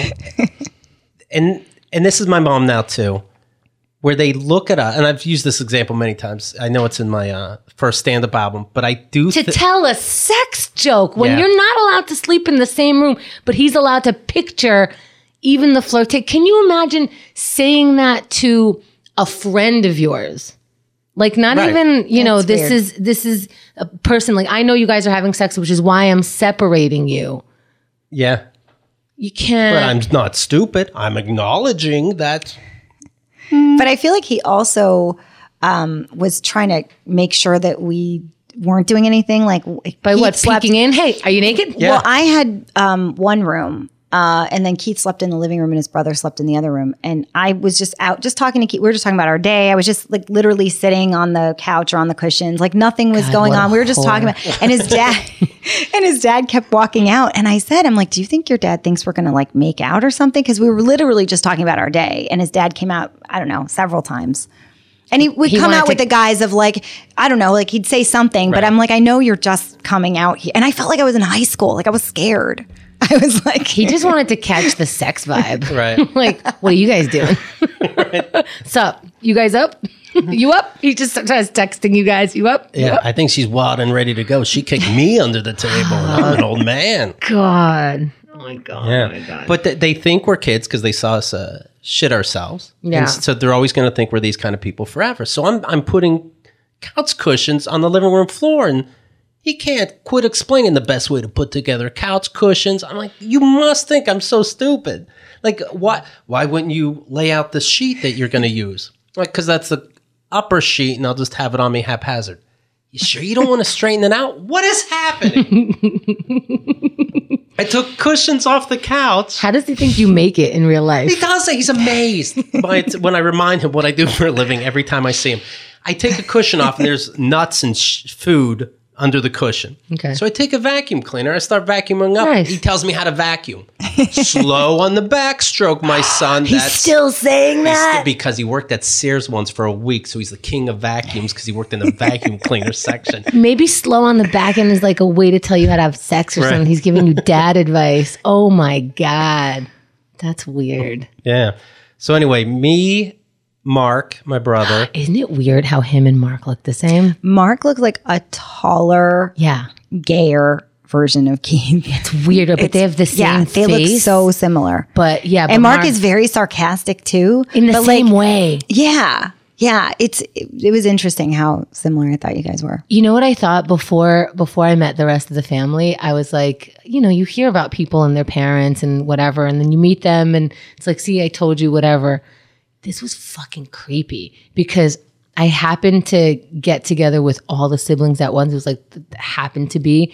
and and this is my mom now too, where they look at us, and I've used this example many times. I know it's in my uh, first stand-up album, but I do To thi- tell a sex joke when Yeah. you're not allowed to sleep in the same room, but he's allowed to picture even the flirtate. Can you imagine saying that to a friend of yours? Like not Right. even, you know, That's this weird. is this is a person like I know you guys are having sex, which is why I'm separating you. yeah. You can't. But I'm not stupid. I'm acknowledging that. But I feel like he also um, was trying to make sure that we weren't doing anything like By he what? slept- Peeking in? Hey, are you naked? Yeah. Well, I had um, one room, uh, and then Keith slept in the living room, and his brother slept in the other room. And I was just out, just talking to Keith. We were just talking about our day. I was just like literally sitting on the couch or on the cushions, like nothing was God, going what a on. We were just whore. talking about, and his dad, and his dad kept walking out. And I said, "I'm like, do you think your dad thinks we're gonna like make out or something?" Because we were literally just talking about our day. And his dad came out, I don't know, several times. And he would He come wanted out with to- the guise of like, I don't know, like he'd say something, but Right. I'm like, I know you're just coming out here. And I felt like I was in high school. Like I was scared. I was like, He just wanted to catch the sex vibe. Right. Like, what are you guys doing? Sup? You guys up? You up? He just starts texting you guys. You up? You Yeah, up? I think she's wild and ready to go. She kicked me under the table, and I'm an old man. God. Oh my God. Yeah, Oh my God. but th- they think we're kids because they saw us uh, shit ourselves. Yeah. And so they're always going to think we're these kind of people forever. So I'm I'm putting couch cushions on the living room floor, and he can't quit explaining the best way to put together couch cushions. I'm like, you must think I'm so stupid. Like, why why wouldn't you lay out the sheet that you're going to use? Like, because that's the upper sheet, and I'll just have it on me haphazard. You sure you don't want to straighten it out? What is happening? I took cushions off the couch. How does he think you make it in real life? Because he's amazed by it when I remind him what I do for a living every time I see him. I take a cushion off and there's nuts and sh- food under the cushion. Okay. So I take a vacuum cleaner. I start vacuuming up. Nice. He tells me how to vacuum. Slow on the backstroke, my son. He's still saying he's that. still- because he worked at Sears once for a week. So he's the king of vacuums because he worked in the vacuum cleaner section. Maybe slow on the back end is like a way to tell you how to have sex or Right. something. He's giving you dad advice. Oh my God. That's weird. Yeah. So anyway, me, Mark, my brother. Isn't it weird how him and Mark look the same? Mark looked like a taller, Yeah. gayer version of Keith. It's weird, but they have the same Yeah, they face. look so similar. But yeah, but And Mark, is very sarcastic too. in the but same like, way. Yeah. Yeah. It's it, it was interesting how similar I thought you guys were. You know what I thought before before I met the rest of the family? I was like, you know, you hear about people and their parents and whatever, and then you meet them and it's like, see, I told you whatever. This was fucking creepy because I happened to get together with all the siblings at once. It was like th- happened to be.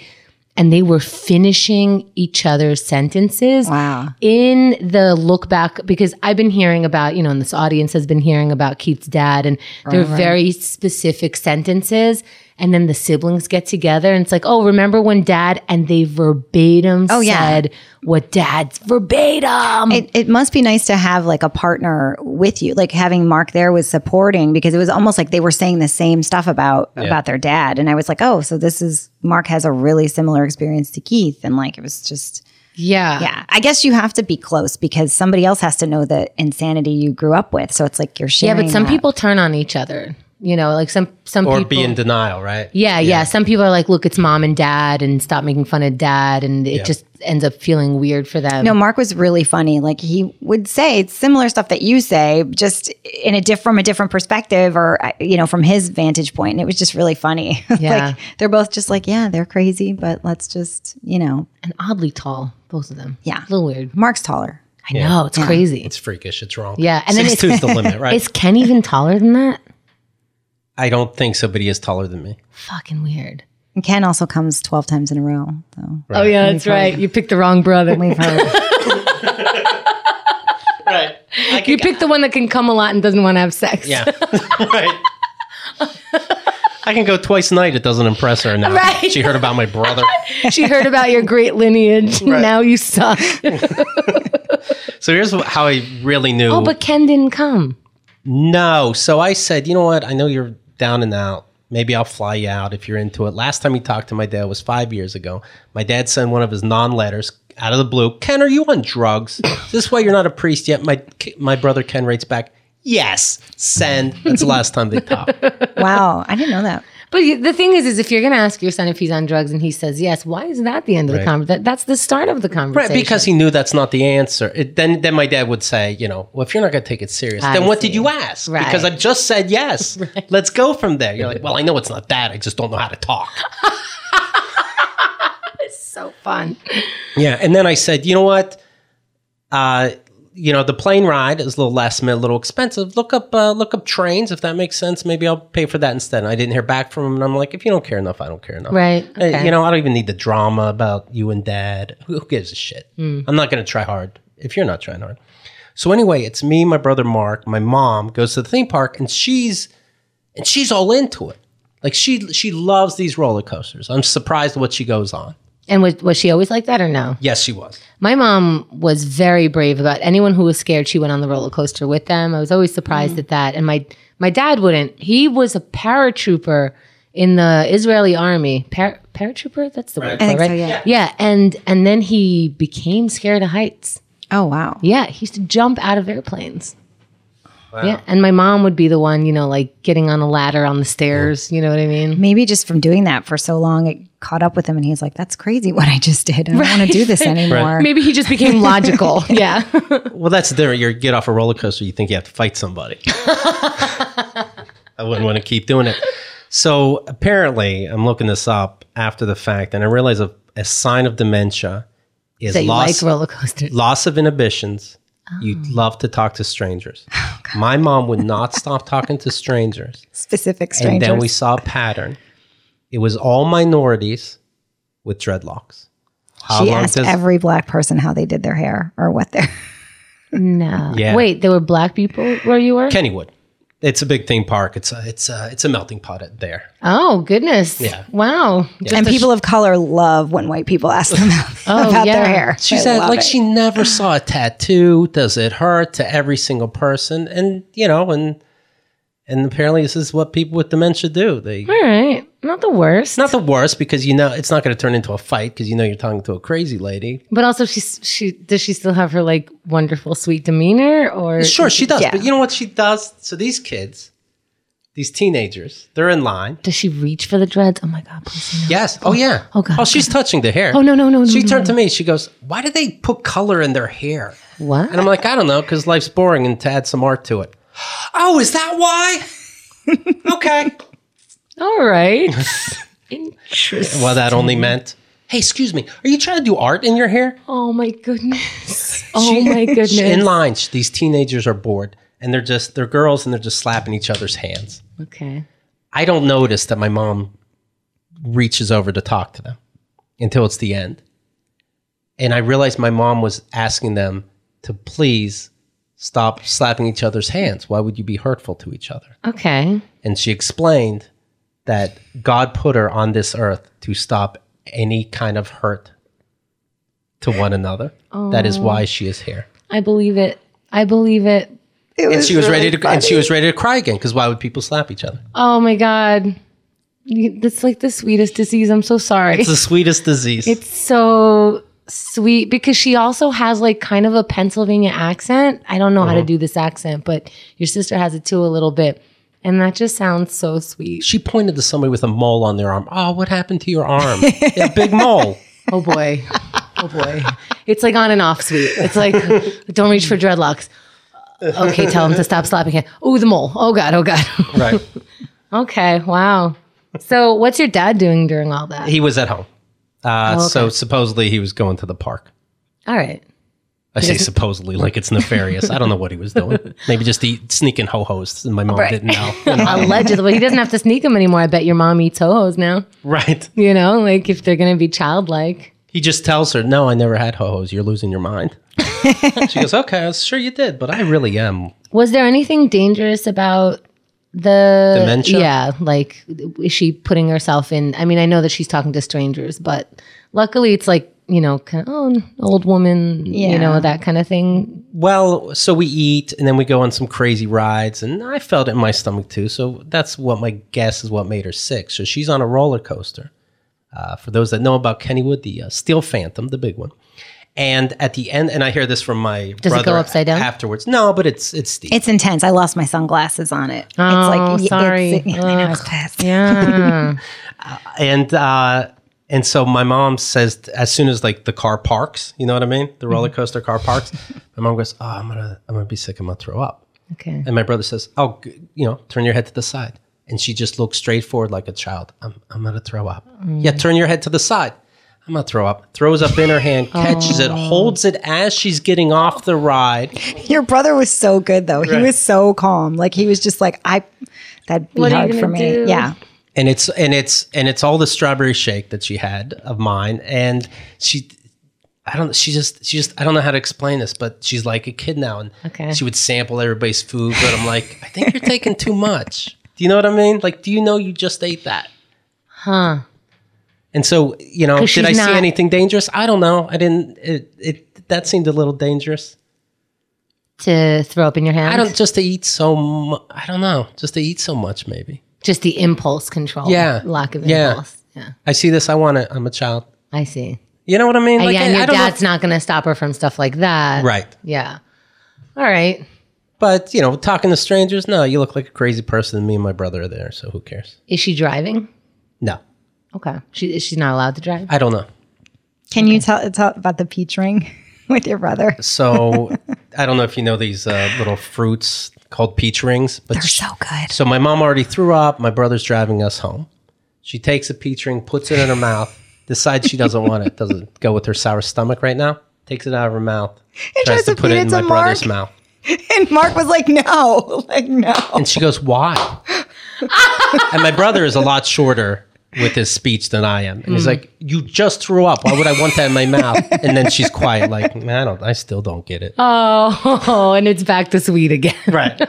and they were finishing each other's sentences. Wow. In the look back, because I've been hearing about, you know, and this audience has been hearing about Keith's dad, and they're right. very specific sentences. And then the siblings get together and it's like, oh, remember when dad, and they verbatim Oh, yeah. said what dad's verbatim. It, it must be nice to have like a partner with you. Like having Mark there was supporting, because it was almost like they were saying the same stuff about Yeah. about their dad. And I was like, oh, so this is Mark has a really similar experience to Keith. And like it was just yeah. yeah. I guess you have to be close because somebody else has to know the insanity you grew up with. So it's like you're Yeah, sharing. but some that. people turn on each other. You know, like some some Or people be in denial, right? Yeah, yeah. Some people are like, look, it's mom and dad, and stop making fun of dad, and it Yeah. just ends up feeling weird for them. No, Mark was really funny. Like he would say similar stuff that you say, just in a diff- from a different perspective, or you know, from his vantage point. And it was just really funny. Yeah. Like they're both just like, yeah, they're crazy, but let's just, you know, And oddly tall, both of them. Yeah. A little weird. Mark's taller. I know, it's crazy. It's freakish. It's wrong. Yeah, and then six it's- two is the limit, right? Is Ken even taller than that? I don't think so, but he is taller than me. Fucking weird. And Ken also comes twelve times in a row. So Oh yeah, that's right. You picked the wrong brother. we've heard. Right. I You picked the one that can come a lot and doesn't want to have sex. Yeah. Right. I can go twice a night. It doesn't impress her now. Right. She heard about my brother. She heard about your great lineage. Right. Now you suck. So here's how I really knew. Oh, but Ken didn't come. No. So I said, you know what? I know you're down and out. Maybe I'll fly you out if you're into it. Last time he talked to my dad was five years ago. My dad sent one of his non-letters out of the blue. Ken, are you on drugs? Is this why you're not a priest yet? My my brother Ken writes back, yes, send. That's the last time they talked. Wow, I didn't know that. But you- the thing is, is if you're going to ask your son if he's on drugs and he says yes, why is that the end of the Right. conversation? That's the start of the conversation. Right, because he knew that's not the answer. It, then, then my dad would say, you know, well, if you're not going to take it serious, I then what see. did you ask? Right. Because I've just said yes. Let's go from there. You're like, well, I know it's not that. I just don't know how to talk. so fun. Yeah, and then I said, you know what? Uh, you know, the plane ride is a little last minute, a little expensive. Look up, uh, look up trains if that makes sense. Maybe I'll pay for that instead. And I didn't hear back from him, and I'm like, if you don't care enough, I don't care enough. Right, Uh, okay. you know, I don't even need the drama about you and dad. Who, who gives a shit? Hmm. I'm not going to try hard if you're not trying hard. So anyway, it's me, my brother Mark, my mom goes to the theme park, and she's and she's all into it. Like she she loves these roller coasters. I'm surprised what she goes on. And was, was she always like that or no? Yes, she was. My mom was very brave about anyone who was scared. She went on the roller coaster with them. I was always surprised at that. And my my dad wouldn't. He was a paratrooper in the Israeli army. Par- paratrooper? That's the word, I think right? so, yeah. Yeah, and and then he became scared of heights. Oh wow. Yeah, he used to jump out of airplanes. Yeah, and my mom would be the one, you know, like getting on a ladder on the stairs. You know what I mean? Maybe just from doing that for so long, it caught up with him, and he's like, "That's crazy what I just did. I don't want to do this anymore." Maybe he just became logical. Yeah. Well, that's different. You get off a roller coaster, you think you have to fight somebody. I wouldn't want to keep doing it. So apparently, I'm looking this up after the fact, and I realize a, a sign of dementia is That you loss, like roller coasters. loss of inhibitions. You love to talk to strangers. My mom would not stop talking to strangers. Specific strangers. And then we saw a pattern. It was all minorities with dreadlocks. How she long asked does- every black person how they did their hair or what their. No. Yeah. Wait, there were black people where you were? Kennywood. It's a big theme park. It's a, it's a, it's a melting pot at there. Oh, goodness. Yeah. Wow. And people of color love when white people ask them Oh, about yeah. their hair. She They said, love like, it. she never saw a tattoo. Does it hurt to every single person? And, you know, and and apparently this is what people with dementia do. They All right. Not the worst. not the worst because, you know, it's not going to turn into a fight because, you know, you're talking to a crazy lady. But also, she's, she does she still have her like wonderful, sweet demeanor? Or Sure, she does. Yeah. But you know what she does? So these kids, these teenagers, they're in line. does she reach for the dreads? Oh my God, please. No. Yes. Oh, yeah. Oh, God. Oh, she's touching the hair. Oh, no, no, no, no. She no, turned no. to me. She goes, why do they put color in their hair? What? And I'm like, I don't know, because life's boring and to add some art to it. Oh, is that why? Okay. All right. Interesting. Well, that only meant, hey, excuse me, are you trying to do art in your hair? Oh my goodness. Oh my goodness. In line, sh- these teenagers are bored, and they're just, they're girls, and they're just slapping each other's hands. Okay. I don't notice that my mom reaches over to talk to them. until it's the end. And I realized my mom was asking them to please stop slapping each other's hands. Why would you be hurtful to each other? Okay. And she explained that God put her on this earth to stop any kind of hurt to one another. Oh. That is why she is here. I believe it. I believe it. It And she was really ready to funny. and she was ready to cry again, because why would people slap each other? Oh my God. You- That's like the sweetest disease. I'm so sorry. It's the sweetest disease. It's so sweet because she also has like kind of a Pennsylvania accent. I don't know how to do this accent, but your sister has it too a little bit. And that just sounds so sweet. She pointed to somebody with a mole on their arm. Oh, what happened to your arm? A big mole. Oh boy. Oh boy. It's like on and off sweet. It's like, don't reach for dreadlocks. Okay, tell him to stop slapping him. Oh, the mole. Oh God. Oh God. Right. Okay. Wow. So what's your dad doing during all that? He was at home. Uh, Oh, okay. So supposedly he was going to the park. All right. I say supposedly like it's nefarious. I don't know what he was doing. Maybe just eat, sneaking ho-hos, and my mom Right. didn't know. You know? Allegedly. Well, he doesn't have to sneak them anymore. I bet your mom eats ho-hos now. Right. You know, like if they're going to be childlike. He just tells her, no, I never had ho-hos. You're losing your mind. She goes, okay, sure you did, but I really am. Was there anything dangerous about the Dementia? Yeah, like is she putting herself in? I mean, I know that she's talking to strangers, but luckily it's like, you know, kind of, oh, an old woman, you Yeah. know, that kind of thing. Well, so we eat, and then we go on some crazy rides, and I felt it in my stomach too. So that's what my guess is what made her sick. So she's on a roller coaster. Uh, for those that know about Kennywood, the uh, Steel Phantom, the big one. And at the end, and I hear this from my Does it brother go upside down? afterwards. No, but it's it's steep. It's intense. I lost my sunglasses on it. Oh, it's like y- sorry. It's, I know, I was pissed. Yeah. and uh, and so my mom says, as soon as like the car parks, you know what I mean, the roller coaster car parks, my mom goes, "Oh, I'm gonna I'm gonna be sick. I'm gonna throw up." Okay. And my brother says, "Oh, g- you know, turn your head to the side." And she just looks straight forward like a child. I'm I'm gonna throw up. Yeah, turn your head to the side. I'm gonna throw up. Throws up in her hand, catches it, holds it as she's getting off the ride. Your brother was so good though. He Right. was so calm. Like he was just like, I that'd be What are you hard for gonna me. do? Yeah. And it's and it's and it's all the strawberry shake that she had of mine. And she I don't she just she just I don't know how to explain this, but she's like a kid now, and Okay. she would sample everybody's food, but I'm like, I think you're taking too much. Do you know what I mean? Like, do you know you just ate that? Huh. And so, you know, 'Cause did I she's see not- anything dangerous? I don't know. I didn't. It, it that seemed a little dangerous. To throw up in your hand? I don't just to eat so. Mu- I don't know. Just to eat so much, maybe. Just the impulse control. Yeah. Lack of Yeah. impulse. Yeah. I see this. I want it. I'm a child. I see. You know what I mean? Uh, Like, yeah, I, and your I don't know dad's not going to stop her from stuff like that. Right. Yeah. All right. But you know, talking to strangers, no, you look like a crazy person. And me and my brother are there, so who cares? Is she driving? No, Okay. She she's not allowed to drive? I don't know. Can you tell, tell about the peach ring with your brother? So I don't know if you know these uh, little fruits called peach rings, but They're so good. So my mom already threw up. My brother's driving us home. She takes a peach ring, puts it in her mouth, decides she doesn't want it, doesn't go with her sour stomach right now, takes it out of her mouth, tries to put it in my brother's mouth. And Mark was like, no, like, no. And she goes, why? And my brother is a lot shorter with his speech than I am. And he's like, you just threw up. Why would I want that in my mouth? And then she's quiet, like, man, I don't, I still don't get it. Oh, and it's back to sweet again. Right.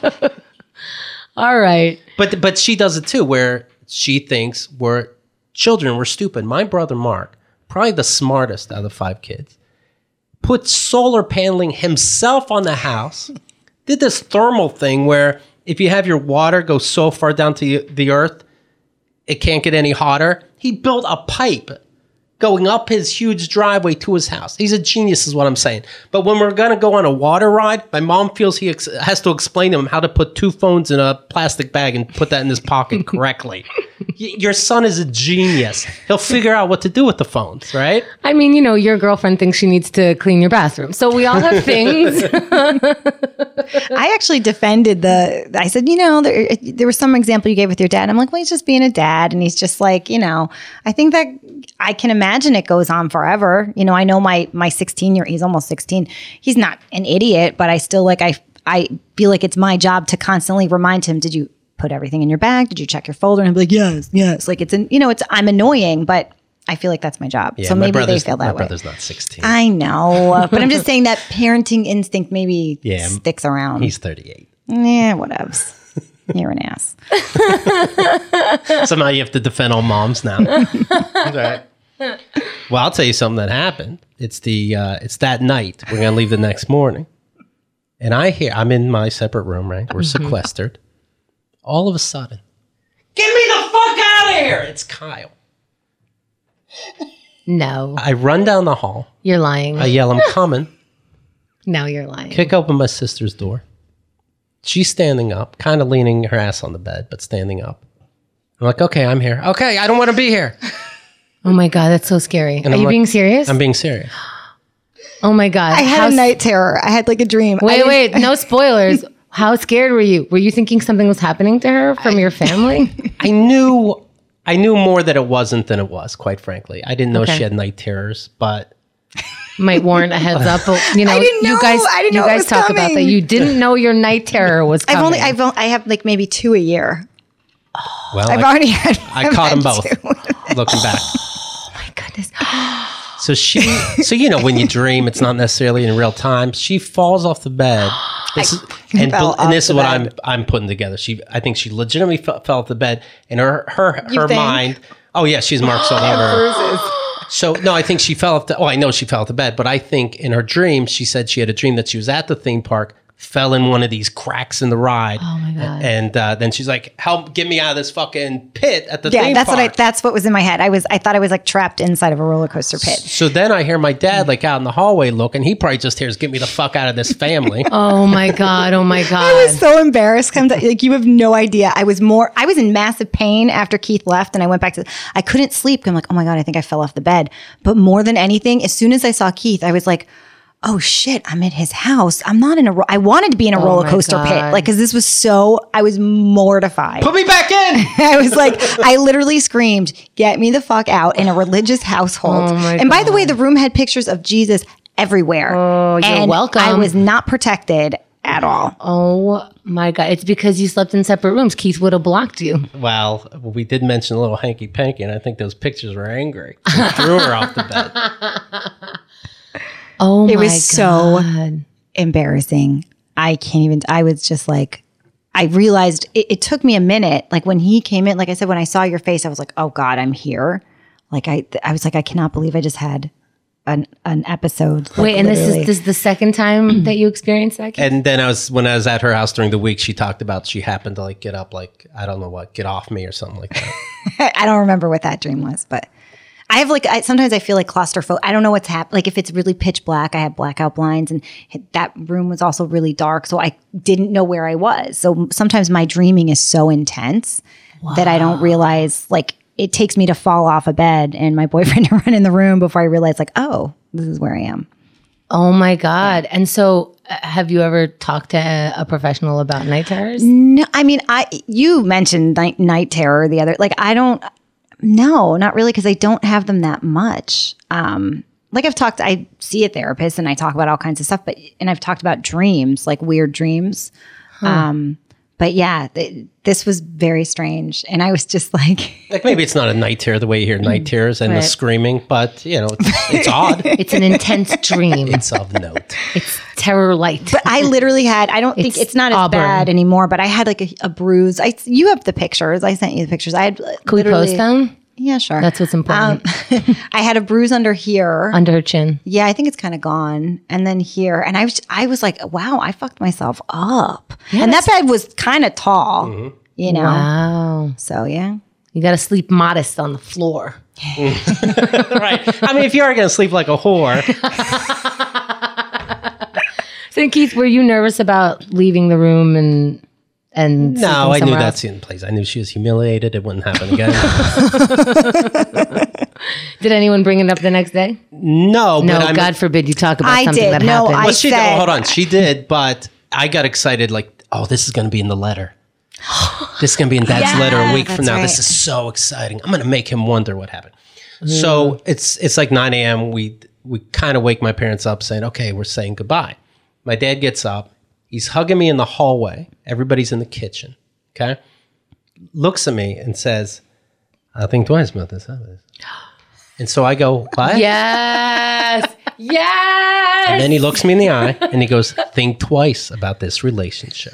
All right. But but she does it too, where she thinks we're children, we're stupid. My brother Mark, probably the smartest out of the five kids, put solar paneling himself on the house, did this thermal thing where if you have your water go so far down to the earth, it can't get any hotter. He built a pipe going up his huge driveway to his house. He's a genius is what I'm saying. But when we're going to go on a water ride, my mom feels he ex- has to explain to him how to put two phones in a plastic bag and put that in his pocket correctly. Y- your son is a genius. He'll figure out what to do with the phones, right? I mean, you know, your girlfriend thinks she needs to clean your bathroom. So we all have things. I actually defended the, I said, you know, there, there was some example you gave with your dad. I'm like, well, he's just being a dad. And he's just like, you know, I think that I can imagine it goes on forever. You know, I know my, my sixteen year, he's almost sixteen. He's not an idiot, but I still like, I, I feel like it's my job to constantly remind him, did you put everything in your bag? Did you check your folder? And he'll be like, yes, yes. Like it's, an, you know, it's, I'm annoying, but I feel like that's my job. Yeah, so my maybe they brother's- feel that My way. brother's not sixteen. I know, but I'm just saying that parenting instinct maybe Yeah, sticks around. He's thirty-eight. Yeah, whatevs. You're an ass. Somehow you have to defend all moms now. Right. Well, I'll tell you something that happened. It's the uh, it's that night. We're gonna leave the next morning, and I hear I'm in my separate room. Right, we're Mm-hmm. sequestered. All of a sudden, get me the fuck out of here! It's Kyle. No, I run down the hall. you're lying. I yell, "I'm coming!" no, you're lying. Kick open my sister's door. She's standing up, kind of leaning her ass on the bed, but standing up. I'm like, okay, I'm here. Okay, I don't want to be here. Oh my God, that's so scary. Are I'm you like- being serious? I'm being serious. oh my God. I had How a s- night terror. I had like a dream. I Wait, didn't- wait, no spoilers. How scared were you? Were you thinking something was happening to her from your family? I knew, I knew more that it wasn't than it was. Quite frankly, I didn't know Okay. she had night terrors, but Might warrant a heads up, but you know, I didn't you know. guys, I didn't you know it guys was talk about that. coming. You didn't know your night terror was coming. I've only, I've, only, I have like maybe two a year. well, I've I, already had. I I've caught them had both. two. Looking back, oh my goodness. so she, so you know, when you dream, it's not necessarily in real time. She falls off the bed. This is, and fell and this off is what the I'm bed. I'm putting together. She, I think she legitimately fell, fell off the bed, and her her You her think? mind. Oh yeah, she's marks all over. her. So no, I think she fell off the. Oh, I know she fell off the bed, but I think in her dream she said she had a dream that she was at the theme park, fell in one of these cracks in the ride. Oh my God. And uh, then she's like, "Help! Get me out of this fucking pit at the Yeah, theme that's park." what I. That's what was in my head. I was. I thought I was like trapped inside of a roller coaster pit. So then I hear my dad like out in the hallway looking. He probably just hears, "Get me the fuck out of this family." Oh my God. Oh my God. I was so embarrassed. Come to, like you have no idea. I was more. I was in massive pain after Keith left, and I went back to. I couldn't sleep. I'm like, oh my God, I think I fell off the bed. But more than anything, as soon as I saw Keith, I was like, oh shit, I'm at his house. I'm not in a. ro- I wanted to be in a roller my coaster pit, God. like because this was so. I was mortified. Put me back in. I was like, I literally screamed, "Get me the fuck out!" in a religious household. Oh my and by the way, the room had pictures of Jesus everywhere. Oh, you're and welcome. I was not protected at all. Oh my God. It's because you slept in separate rooms. Keith would have blocked you. Well, we did mention a little hanky panky, and I think those pictures were angry. They threw her off the bed. Oh It my was so- God. Embarrassing. I can't even. I was just like, I realized it, it took me a minute. Like when he came in, like I said, when I saw your face, I was like, oh God, I'm here. Like I, I was like, I cannot believe I just had an an episode. Like, Wait, and this literally. is this is the second time that you experienced that? Keith? And then I was when I was at her house during the week, she talked about she happened to like get up, like I don't know what, get off me or something like that. I don't remember what that dream was, but I have like, I, sometimes I feel like claustrophobic. I don't know what's happening. Like if it's really pitch black, I have blackout blinds and that room was also really dark. So I didn't know where I was. So sometimes my dreaming is so intense that I don't realize like it takes me to fall off a bed and my boyfriend to run in the room before I realize like, oh, this is where I am. Oh my God. And so uh, have you ever talked to a, a professional about night terrors? No, I mean, I, you mentioned night, night terror the other, like I don't, no, not really, because I don't have them that much. Um, like I've talked, I see a therapist and I talk about all kinds of stuff, but and I've talked about dreams, like weird dreams. Um, but yeah, th- this was very strange, and I was just like, Like maybe it's not a night terror the way you hear night terrors and the Right. screaming, but you know, it's, it's odd. It's an intense dream. It's of note. It's terror light. but I literally had, I don't think It's it's not as Auburn. bad anymore, but I had like a, a bruise. I, you have the pictures. I sent you the pictures. I had Can we literally- post them? Yeah, sure. That's what's important. Um, I had a bruise under here. Under her chin. Yeah, I think it's kind of gone. And then here, and I was, I was like, wow, I fucked myself up. And that bed was kind of tall, you know. Wow. So yeah, You got to sleep modest on the floor. Right. I mean, if you are going to sleep like a whore, So Keith, were you nervous about leaving the room and and no, sleeping I knew somewhere that's else? in place. I knew she was humiliated. It wouldn't happen again. Did anyone bring it up the next day? No, but No, I'm, God forbid you talk about I something did. that No, happened. I- But she did. said- Hold on, she did. But I got excited. Like, oh, this is going to be in the letter. This is going to be in Dad's Yeah, letter a week from that's now. This right. is so exciting. I'm going to make him wonder what happened. So it's it's like nine a.m. We we kind of wake my parents up, saying, "Okay, we're saying goodbye." My dad gets up. He's hugging me in the hallway. Everybody's in the kitchen. Okay, looks at me and says, "I think twice about this." Huh? And so I go, what? Yes. Yes. And then he looks me in the eye and he goes, think twice about this relationship.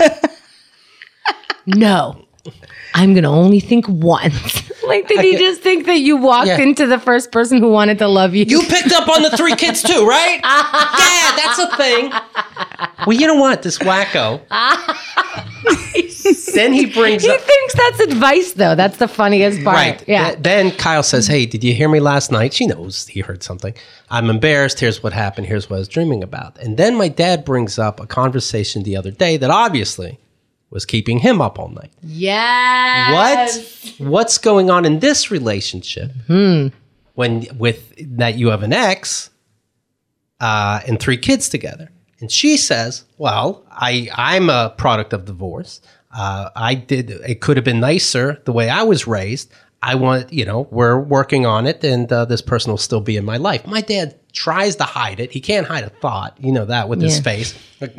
No, I'm going to only think once. Like, did he just think that you walked Yeah. into the first person who wanted to love you? You picked up on the three kids too, right? Yeah, that's a thing. Well, you know what? This wacko. Then he brings He up. thinks that's advice, though. That's the funniest part. Right. Yeah. Th- Then Kyle says, hey, did you hear me last night? She knows he heard something. I'm embarrassed. Here's what happened. Here's what I was dreaming about. And then my dad brings up a conversation the other day that obviously was keeping him up all night. Yes. What? What's going on in this relationship Hmm. when with that you have an ex uh, and three kids together? And she says, well, I, I'm a product of divorce. Uh, I did, it could have been nicer the way I was raised. I want, you know, we're working on it and uh, this person will still be in my life. My dad tries to hide it. He can't hide a thought. You know that with his Yeah. face. Like,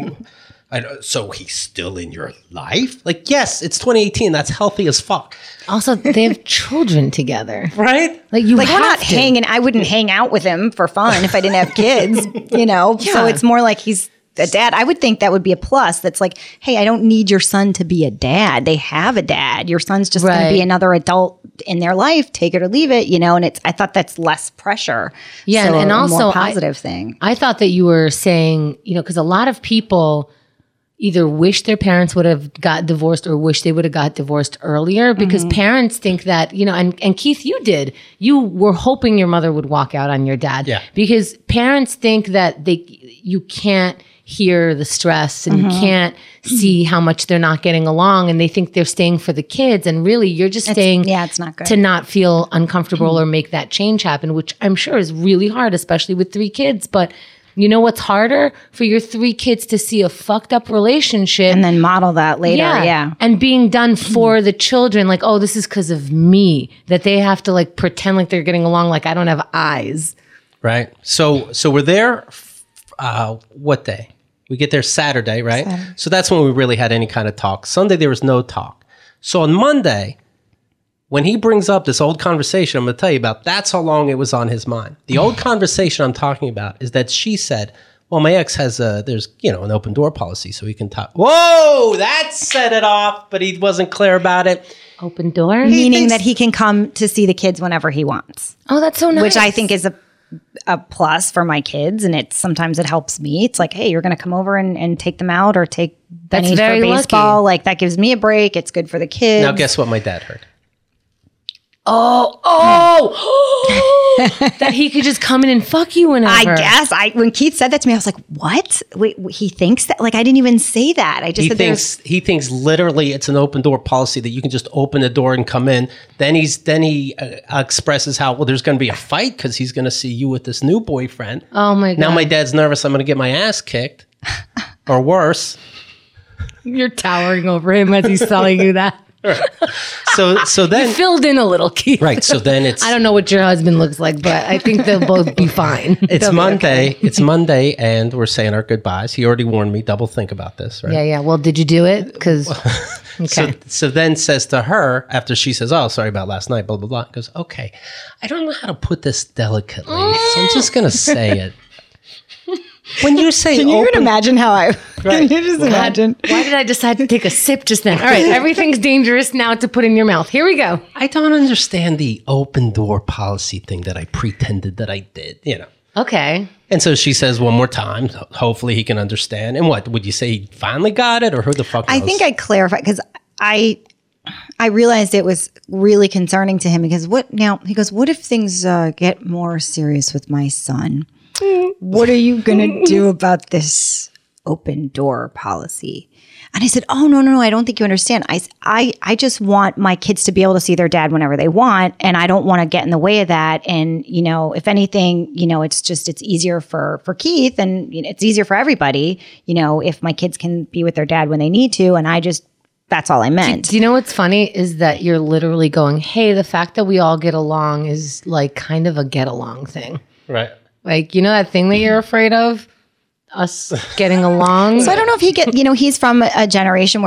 I don't- so he's still in your life? Like, yes, it's twenty eighteen. That's healthy as fuck. Also, they have children together. Right? Like, you Like, we're have not to. hanging. I wouldn't hang out with him for fun if I didn't have kids, you know? So Yeah. it's more like he's a dad. I would think that would be a plus. That's like, hey, I don't need your son to be a dad. They have a dad. Your son's just going Right. to be another adult in their life. Take it or leave it, you know? And it's, I thought that's less pressure. Yeah, So and- and a also more I- positive thing. I thought that you were saying, you know, because a lot of people either wish their parents would have got divorced or wish they would have got divorced earlier because parents think that, you know, and, and Keith, you did, you were hoping your mother would walk out on your dad. Yeah. Because parents think that they, you can't hear the stress and you can't see how much they're not getting along and they think they're staying for the kids. And really you're just staying yeah, it's not good. to not feel uncomfortable or make that change happen, which I'm sure is really hard, especially with three kids. But you know what's harder? For your three kids to see a fucked up relationship. And then model that later. Yeah. And being done for the children, like, oh, this is because of me, that they have to like pretend like they're getting along like I don't have eyes. Right. So so we're there. Uh, what day? We get there Saturday, right? Saturday. So that's when we really had any kind of talk. Sunday there was no talk. So on Monday, when he brings up this old conversation, I'm going to tell you about. That's how long it was on his mind. The old conversation I'm talking about is that she said, "Well, my ex has a there's you know an open door policy, so he can talk." Whoa, that set it off, but he wasn't clear about it. Open door? Meaning thinks- that he can come to see the kids whenever he wants. Oh, that's so nice. Which I think is a a plus for my kids, and it's sometimes it helps me. It's like, hey, you're going to come over and, and take them out or take Benny for very baseball. lucky. Like that gives me a break. It's good for the kids. Now, guess what my dad heard? Oh, oh, that he could just come in and fuck you whenever. I guess I when Keith said that to me, I was like, what? Wait, he thinks that? Like I didn't even say that. I just He said thinks there's. he thinks literally it's an open door policy that you can just open the door and come in. Then he's then he uh, expresses how well there's going to be a fight because he's going to see you with this new boyfriend. Oh my God. Now my dad's nervous. I'm going to get my ass kicked, or worse. You're towering over him as he's telling you that. So so then Filled in a little, Keith. right. So then it's I don't know what your husband looks like, but I think they'll both be fine. it's Monday. It's Monday, and we're saying our goodbyes. He already warned me. Double think about this, right? Yeah, yeah. Well, did you do it? Because So, okay. so then says to her after she says, "Oh, sorry about last night." Blah blah blah. Goes, "Okay, I don't know how to put this delicately, so I'm just gonna say it." When you say Can you open, even imagine how I? Right. Can you just imagine? Why did I decide to take a sip just then? All right, everything's dangerous now to put in your mouth. Here we go. I don't understand the open door policy thing that I pretended that I did. You know. Okay. And so she says one more time. Hopefully he can understand. And what would you say? He finally got it, or who the fuck knows? I think I clarified because I I realized it was really concerning to him because what now he goes, what if things uh, get more serious with my son? What are you going to do about this open door policy? And I said, oh, no, no, no, I don't think you understand. I, I, I just want my kids to be able to see their dad whenever they want. And I don't want to get in the way of that. And, you know, if anything, you know, it's just, it's easier for, for Keith and you know, it's easier for everybody, you know, if my kids can be with their dad when they need to. And I just, that's all I meant. Do you know what's funny is that you're literally going, hey, the fact that we all get along is like kind of a get along thing. right. Like, you know that thing that you're afraid of? Us getting along? So I don't know if he get, you know, he's from a generation where it's like,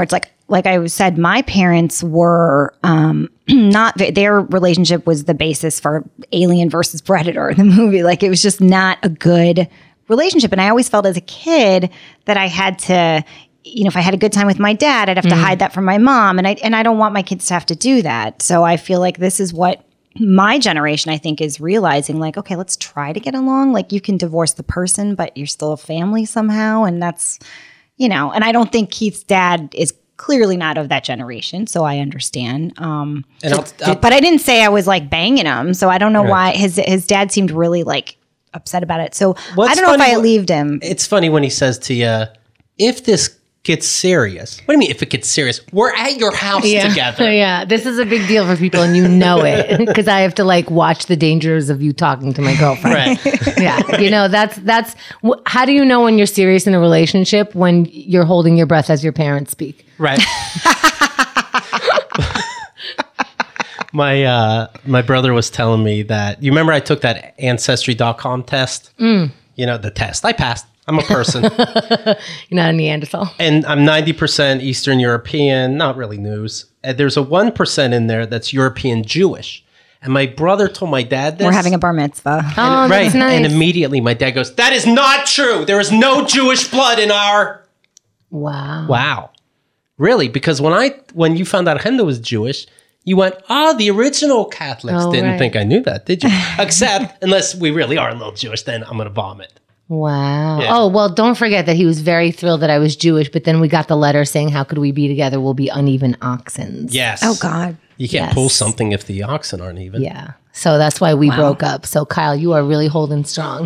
like I said, my parents were um, not, their relationship was the basis for Alien versus Predator, the movie. Like it was just not a good relationship. And I always felt as a kid that I had to, you know, if I had a good time with my dad, I'd have to hide that from my mom. And I, and I don't want my kids to have to do that. So I feel like this is what my generation, I think, is realizing, like, okay, let's try to get along. Like you can divorce the person, but you're still a family somehow. And that's, you know, and I don't think Keith's dad is clearly not of that generation. So I understand. Um, And I'll, I'll, but I didn't say I was like banging him. So I don't know Right. why his, his dad seemed really like upset about it. So What's I don't know if funny I what- leaved him. it's funny when he says to you, if this gets serious. What do you mean if it gets serious? We're at your house together. Yeah, this is a big deal for people, and you know it because I have to like watch the dangers of you talking to my girlfriend. Right. Yeah, you know that's that's. wh- How do you know when you're serious in a relationship when you're holding your breath as your parents speak? Right. my uh, my brother was telling me that, you remember I took that ancestry dot com test? Mm. You know, the test. I passed. I'm a person. You're not a Neanderthal. And I'm ninety percent Eastern European, not really news. And there's a one percent in there that's European Jewish. And my brother told my dad this. We're having a bar mitzvah. Oh, right. that's nice. And immediately my dad goes, that is not true. There is no Jewish blood in our... Wow. Wow. Really? Because when I when you found out Henda was Jewish, you went, oh, the original Catholics Oh, didn't right. think I knew that, did you? Except, unless we really are a little Jewish, then I'm going to vomit. Wow. Yeah. Oh, well, don't forget that he was very thrilled that I was Jewish, but then we got the letter saying, how could we be together? We'll be uneven oxens. Yes. Oh, God. You can't Yes. pull something if the oxen aren't even. Yeah. So that's why we broke up. So, Kyle, you are really holding strong.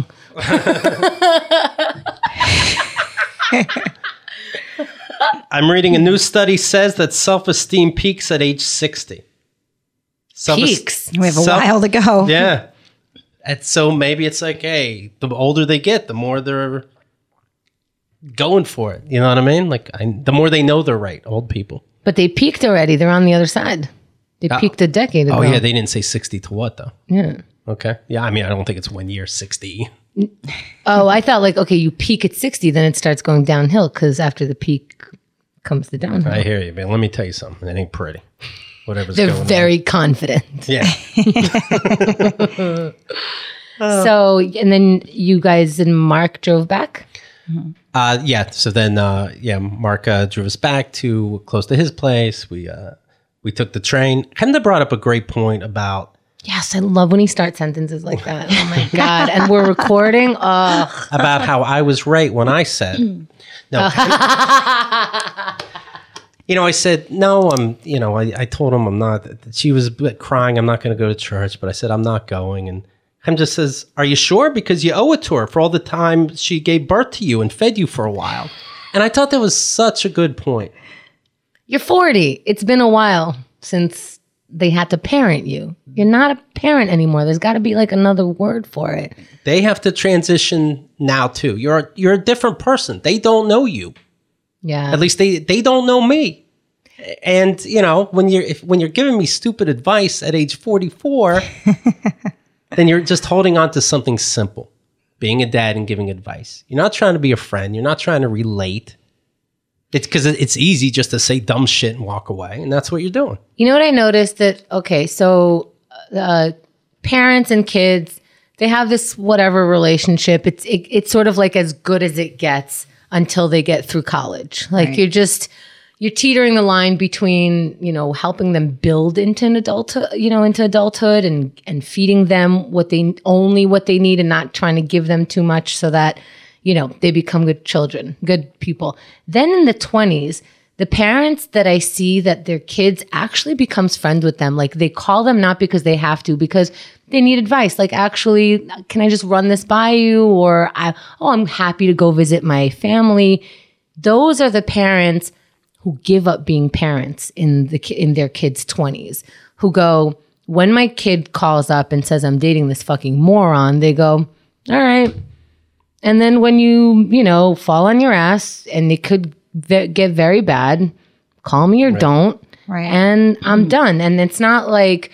I'm reading a new study says that self-esteem peaks at age sixty. Self-est- Peaks. We have a Self- while to go. Yeah. And so maybe it's like, hey, the older they get, the more they're going for it. You know what I mean? Like, I, the more they know they're right, old people. But they peaked already. They're on the other side. They peaked a decade ago. Oh, yeah, they didn't say sixty to what, though? Yeah. Okay. Yeah, I mean, I don't think it's one year, sixty. Oh, I thought like, okay, you peak at sixty, then it starts going downhill because after the peak comes the downhill. I hear you, man. Let me tell you something. It ain't pretty. Whatever's They're going very confident. on. Yeah. So, and then you guys and Mark drove back? Uh, yeah. So then, uh, yeah, Mark uh, drove us back to close to his place. We uh, we took the train. Henda brought up a great point about Yes, I love when he starts sentences like that. Oh my God. And we're recording. Oh, about how I was right when I said no. You know, I said no. I'm. You know, I, I told him I'm not. She was crying. I'm not going to go to church, but I said I'm not going. And Hem just says, "Are you sure? Because you owe it to her for all the time she gave birth to you and fed you for a while." And I thought that was such a good point. you're forty. It's been a while since they had to parent you. You're not a parent anymore. There's got to be like another word for it. They have to transition now too. You're you're a different person. They don't know you. Yeah. At least they they don't know me. And you know, when you're if, when you're giving me stupid advice at age forty-four, then you're just holding on to something simple. Being a dad and giving advice. You're not trying to be a friend. You're not trying to relate. It's because it's easy just to say dumb shit and walk away, and that's what you're doing. You know what I noticed that, okay, so uh, parents and kids, they have this whatever relationship. It's it, it's sort of like as good as it gets until they get through college. Like Right. you're just, you're teetering the line between, you know, helping them build into an adulthood, you know, into adulthood and, and feeding them what they, only what they need and not trying to give them too much so that, you know, they become good children, good people. Then in the twenties, the parents that I see that their kids actually becomes friends with them. Like they call them not because they have to, because they need advice. Like, actually, can I just run this by you? Or, I, oh, I'm happy to go visit my family. Those are the parents who give up being parents in the ki- in their kids' twenties, who go, when my kid calls up and says, I'm dating this fucking moron, they go, all right. And then when you, you know, fall on your ass and it could ve- get very bad, call me or don't. Right. And I'm done. And it's not like,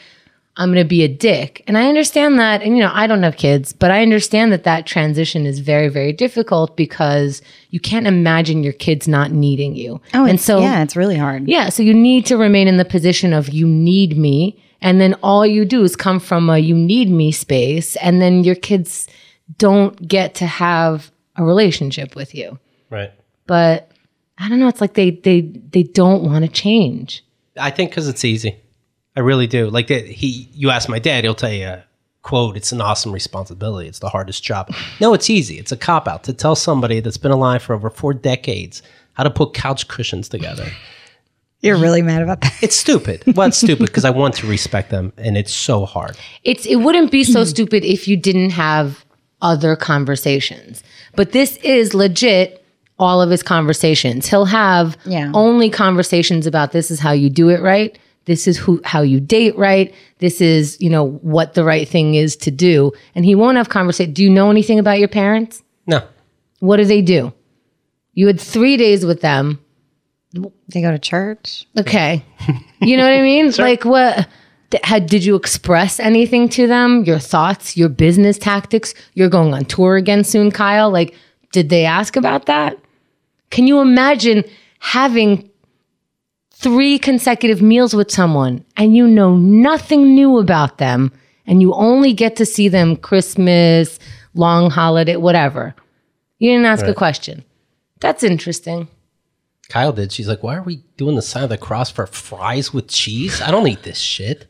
I'm going to be a dick. And I understand that. And, you know, I don't have kids, but I understand that that transition is very, very difficult because you can't imagine your kids not needing you. Oh, and it's, so, yeah, it's really hard. yeah. So you need to remain in the position of you need me. And then all you do is come from a you need me space. And then your kids don't get to have a relationship with you. Right. But I don't know. It's like they, they, they don't want to change. I think because it's easy. I really do. Like that, he, you ask my dad, he'll tell you, uh, quote, "It's an awesome responsibility. It's the hardest job." No, it's easy. It's a cop out to tell somebody that's been alive for over four decades how to put couch cushions together. You're really mad about that. It's stupid. Well, it's stupid because I want to respect them, and it's so hard. It's it wouldn't be so stupid if you didn't have other conversations. But this is legit all of his conversations. He'll have Yeah. only conversations about this is how you do it right. This is who how you date right. This is, you know, what the right thing is to do. And he won't have conversation. Do you know anything about your parents? No. What do they do? You had three days with them. They go to church. Okay. You know what I mean? Like what th- had did you express anything to them? Your thoughts, your business tactics? You're going on tour again soon, Kyle. Like, did they ask about that? Can you imagine having three consecutive meals with someone and you know nothing new about them and you only get to see them Christmas, long holiday, whatever? You didn't ask a Right. question. That's interesting. Kyle did. She's like, "Why are we doing the sign of the cross for fries with cheese? I don't eat this shit."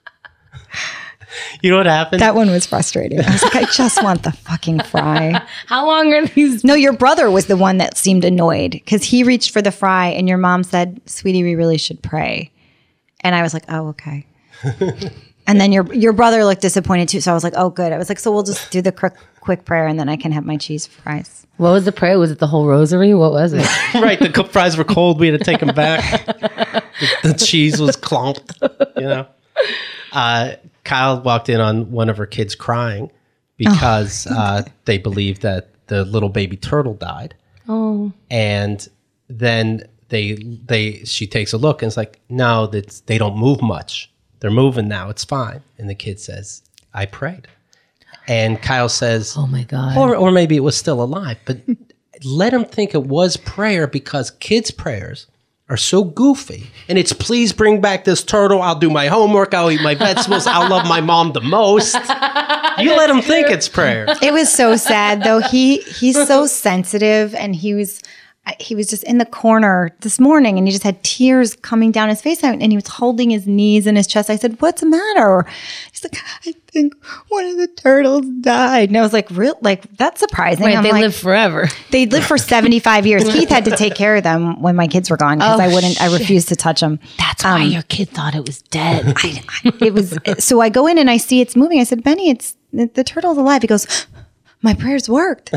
You know what happened? That one was frustrating. I was like, I just want the fucking fry. How long are these? No, your brother was the one that seemed annoyed because he reached for the fry and your mom said, "Sweetie, we really should pray." And I was like, "Oh, okay." And then your your brother looked disappointed too. So I was like, "Oh, good." I was like, "So we'll just do the quick, quick prayer and then I can have my cheese fries." What was the prayer? Was it the whole rosary? What was it? Right. The co- fries were cold. We had to take them back. the, the cheese was clumped, you know. Uh, Kyle walked in on one of her kids crying because Oh. uh, they believed that the little baby turtle died. Oh, And then they they she takes a look and it's like, "No, that's, they don't move much. They're moving now. It's fine." And the kid says, "I prayed." And Kyle says, oh my God. or, or maybe it was still alive, but let him think it was prayer because kids' prayers are so goofy. And it's, "Please bring back this turtle. I'll do my homework. I'll eat my vegetables. I'll love my mom the most." You let him think it's prayer. It was so sad though. He he's so sensitive and he was he was just in the corner this morning and he just had tears coming down his face and he was holding his knees in his chest. I said, "What's the matter?" He's like, "I think one of the turtles died." And I was like, "Real? Like that's surprising." Right, I'm they like, live forever. They lived for seventy-five years. Keith had to take care of them when my kids were gone because Oh, I wouldn't. I shit. refused to touch them. That's why your kid thought it was dead. I, I, it was so I go in and I see it's moving. I said, "Benny, it's the, the turtle's alive." He goes, "My prayers worked."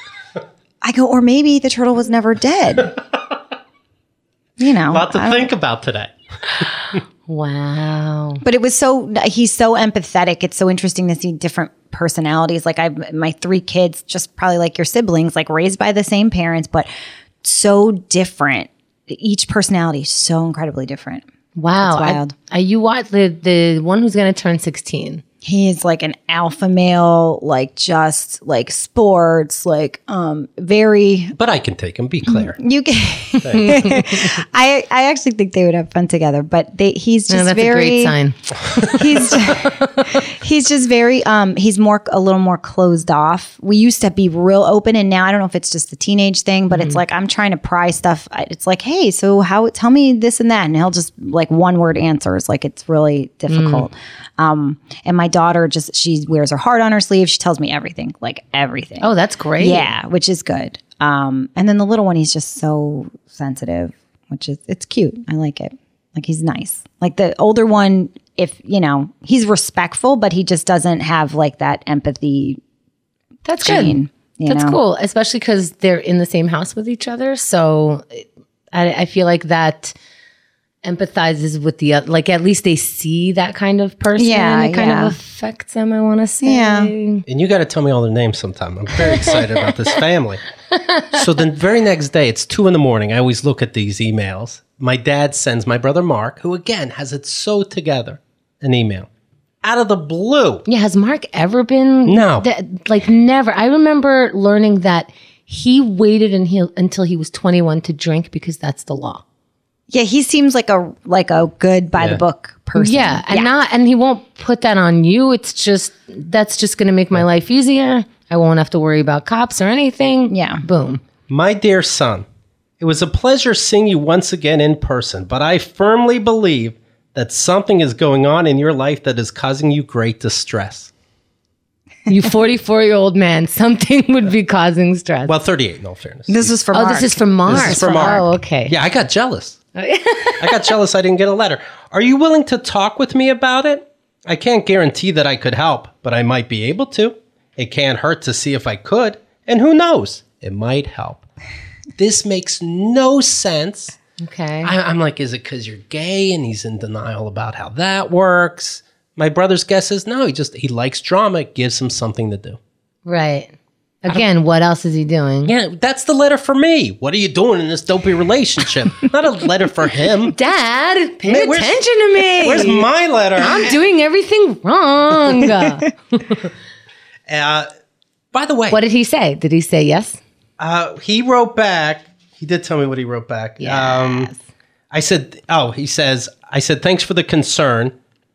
I go, "Or maybe the turtle was never dead." You know, A lot to I don't- think about today. Wow. but it was so he's so empathetic. It's so interesting to see different personalities. Like I, my three kids, just probably like your siblings, like raised by the same parents, but so different. Each personality is so incredibly different. Wow. It's wild. I, I, you watch the, the one who's going to turn sixteen. He is like an alpha male, like just like sports, like um very But I can take him, be clear. you can I I actually think they would have fun together, but they he's just No, that's very a great sign. he's he's just very um he's more a little more closed off. We used to be real open and now I don't know if it's just the teenage thing, but it's like I'm trying to pry stuff. It's like, "Hey, so how tell me this and that," and he'll just like one word answers. Like it's really difficult. Um and my daughter just she wears her heart on her sleeve. She tells me everything, like everything. Oh, that's great. Yeah, which is good. Um, and then the little one, he's just so sensitive, which is it's cute. I like it. Like he's nice. Like the older one, if you know, he's respectful, but he just doesn't have like that empathy. That's gene, good. you That's know? cool, especially because they're in the same house with each other. So I, I feel like that empathizes with the other, like at least they see that kind of person. Yeah, and it kind yeah. of affects them, I want to say. Yeah. And you got to tell me all their names sometime. I'm very excited about this family. So the very next day, it's two in the morning. I always look at these emails. My dad sends my brother Mark, who again has it so together, an email. out of the blue. Yeah, has Mark ever been? No. th- like never. I remember learning that he waited and he, until he was twenty-one to drink because that's the law. Yeah, he seems like a like a good by Yeah. the book person. Yeah, and not and he won't put that on you. It's just that's just going to make my life easier. I won't have to worry about cops or anything. Yeah. Boom. My dear son, it was a pleasure seeing you once again in person, but I firmly believe that something is going on in your life that is causing you great distress. You forty-four-year-old man, something would be causing stress. Well, thirty-eight in all fairness. This was for oh, Mark. this is from Mark. This is for Mark. Oh, okay. Yeah, I got jealous. I got jealous I didn't get a letter. Are you willing to talk with me about it? I can't guarantee that I could help, but I might be able to. It can't hurt to see if I could. And who knows? It might help. This makes no sense. Okay. I, I'm like, is it because you're gay? And he's in denial about how that works. My brother's guess is no, he just, he likes drama. It gives him something to do. Right. Again, what else is he doing? Yeah, that's the letter for me. What are you doing in this dopey relationship? Not a letter for him. Dad, pay Man, where's- attention to me. Where's my letter? I'm doing everything wrong. Uh, by the way, What did he say? Did he say yes? uh, he wrote back. He did tell me what he wrote back. Um, Yes. I said, oh, he says, I said, thanks for the concern.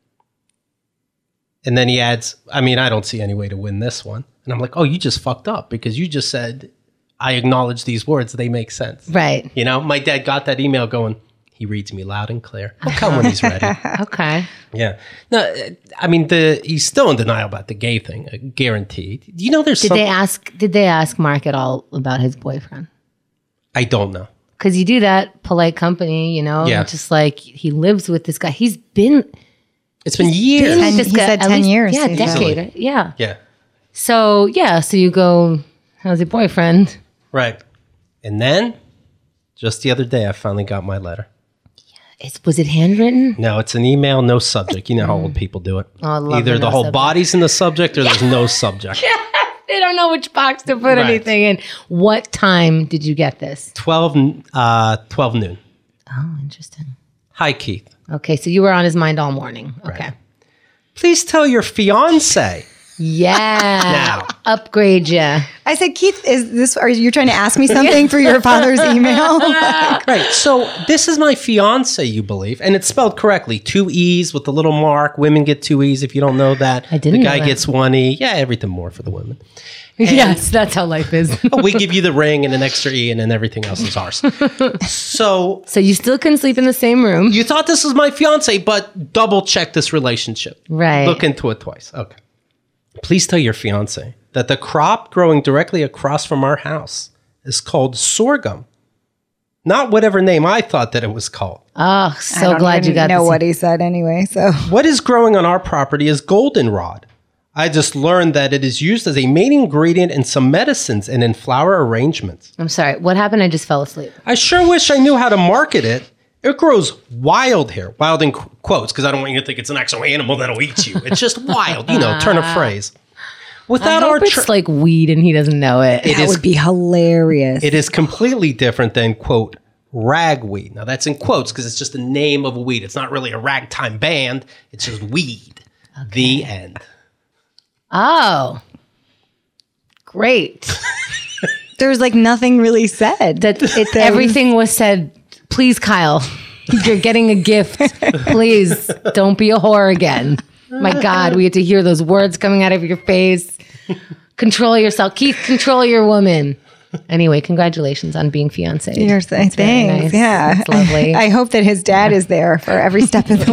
And then he adds, I mean, I don't see any way to win this one. And I'm like, oh, you just fucked up because you just said, I acknowledge these words. They make sense. Right. You know, my dad got that email going, he reads me loud and clear. He'll come when he's ready. Okay. Yeah. No, uh, I mean, the he's still in denial about the gay thing, uh, guaranteed. You know, there's Did some, they ask? Did they ask Mark at all about his boyfriend? I don't know. Because you do that, polite company, you know. Yeah. Just like he lives with this guy. He's been It's been years. been with Ten- this he guy said at ten least- years, Yeah, he said. decade. right? Yeah. Yeah. So yeah. So you go. How's your boyfriend? Right. And then, just the other day, I finally got my letter. It's, was it handwritten? No, it's an email, no subject. You know how old people do it. Oh, I love Either the the no whole subject. body's in the subject or there's no subject. They don't know which box to put Right. anything in. What time did you get this? twelve, uh, twelve noon. Oh, interesting. Hi, Keith. Okay, so you were on his mind all morning. Okay. Right. Please tell your fiance. Yeah. Now. Upgrade ya. I said, Keith, is this, are you trying to ask me something through your father's email? Right. So this is my fiance, you believe, and it's spelled correctly. Two E's with the little mark. Women get two E's if you don't know that. I didn't The know guy that. gets one E. Yeah, everything more for the women. Yes, that's how life is. Oh, we give you the ring and an extra E, and then everything else is ours. So So you still can sleep in the same room. you thought this was my fiance, but double check this relationship. Right. Look into it twice. Okay. Please tell your fiance that the crop growing directly across from our house is called sorghum. Not whatever name I thought that it was called. Oh, I so don't glad you even got know this. what he said anyway. So What is growing on our property is goldenrod. I just learned that it is used as a main ingredient in some medicines and in flower arrangements. I'm sorry. What happened? I just fell asleep. I sure wish I knew how to market it. It grows wild here. Wild in qu- quotes, because I don't want you to think it's an actual animal that'll eat you. It's just wild, you know, turn of phrase. Without I our hope tr- it's like weed and he doesn't know it. It that is would be hilarious. It is completely different than, quote, ragweed. Now, that's in quotes because it's just the name of a weed. It's not really a ragtime band. It's just weed. The end. Oh, great. There's like nothing really said. That it, everything was said. Please, Kyle, you're getting a gift. Please don't be a whore again. My God, we had to hear those words coming out of your face. Control yourself. Keith, control your woman. Anyway, congratulations on being fiancé. You're saying That's very thanks. nice. Yeah. That's lovely. I, I hope that his dad is there for every step of the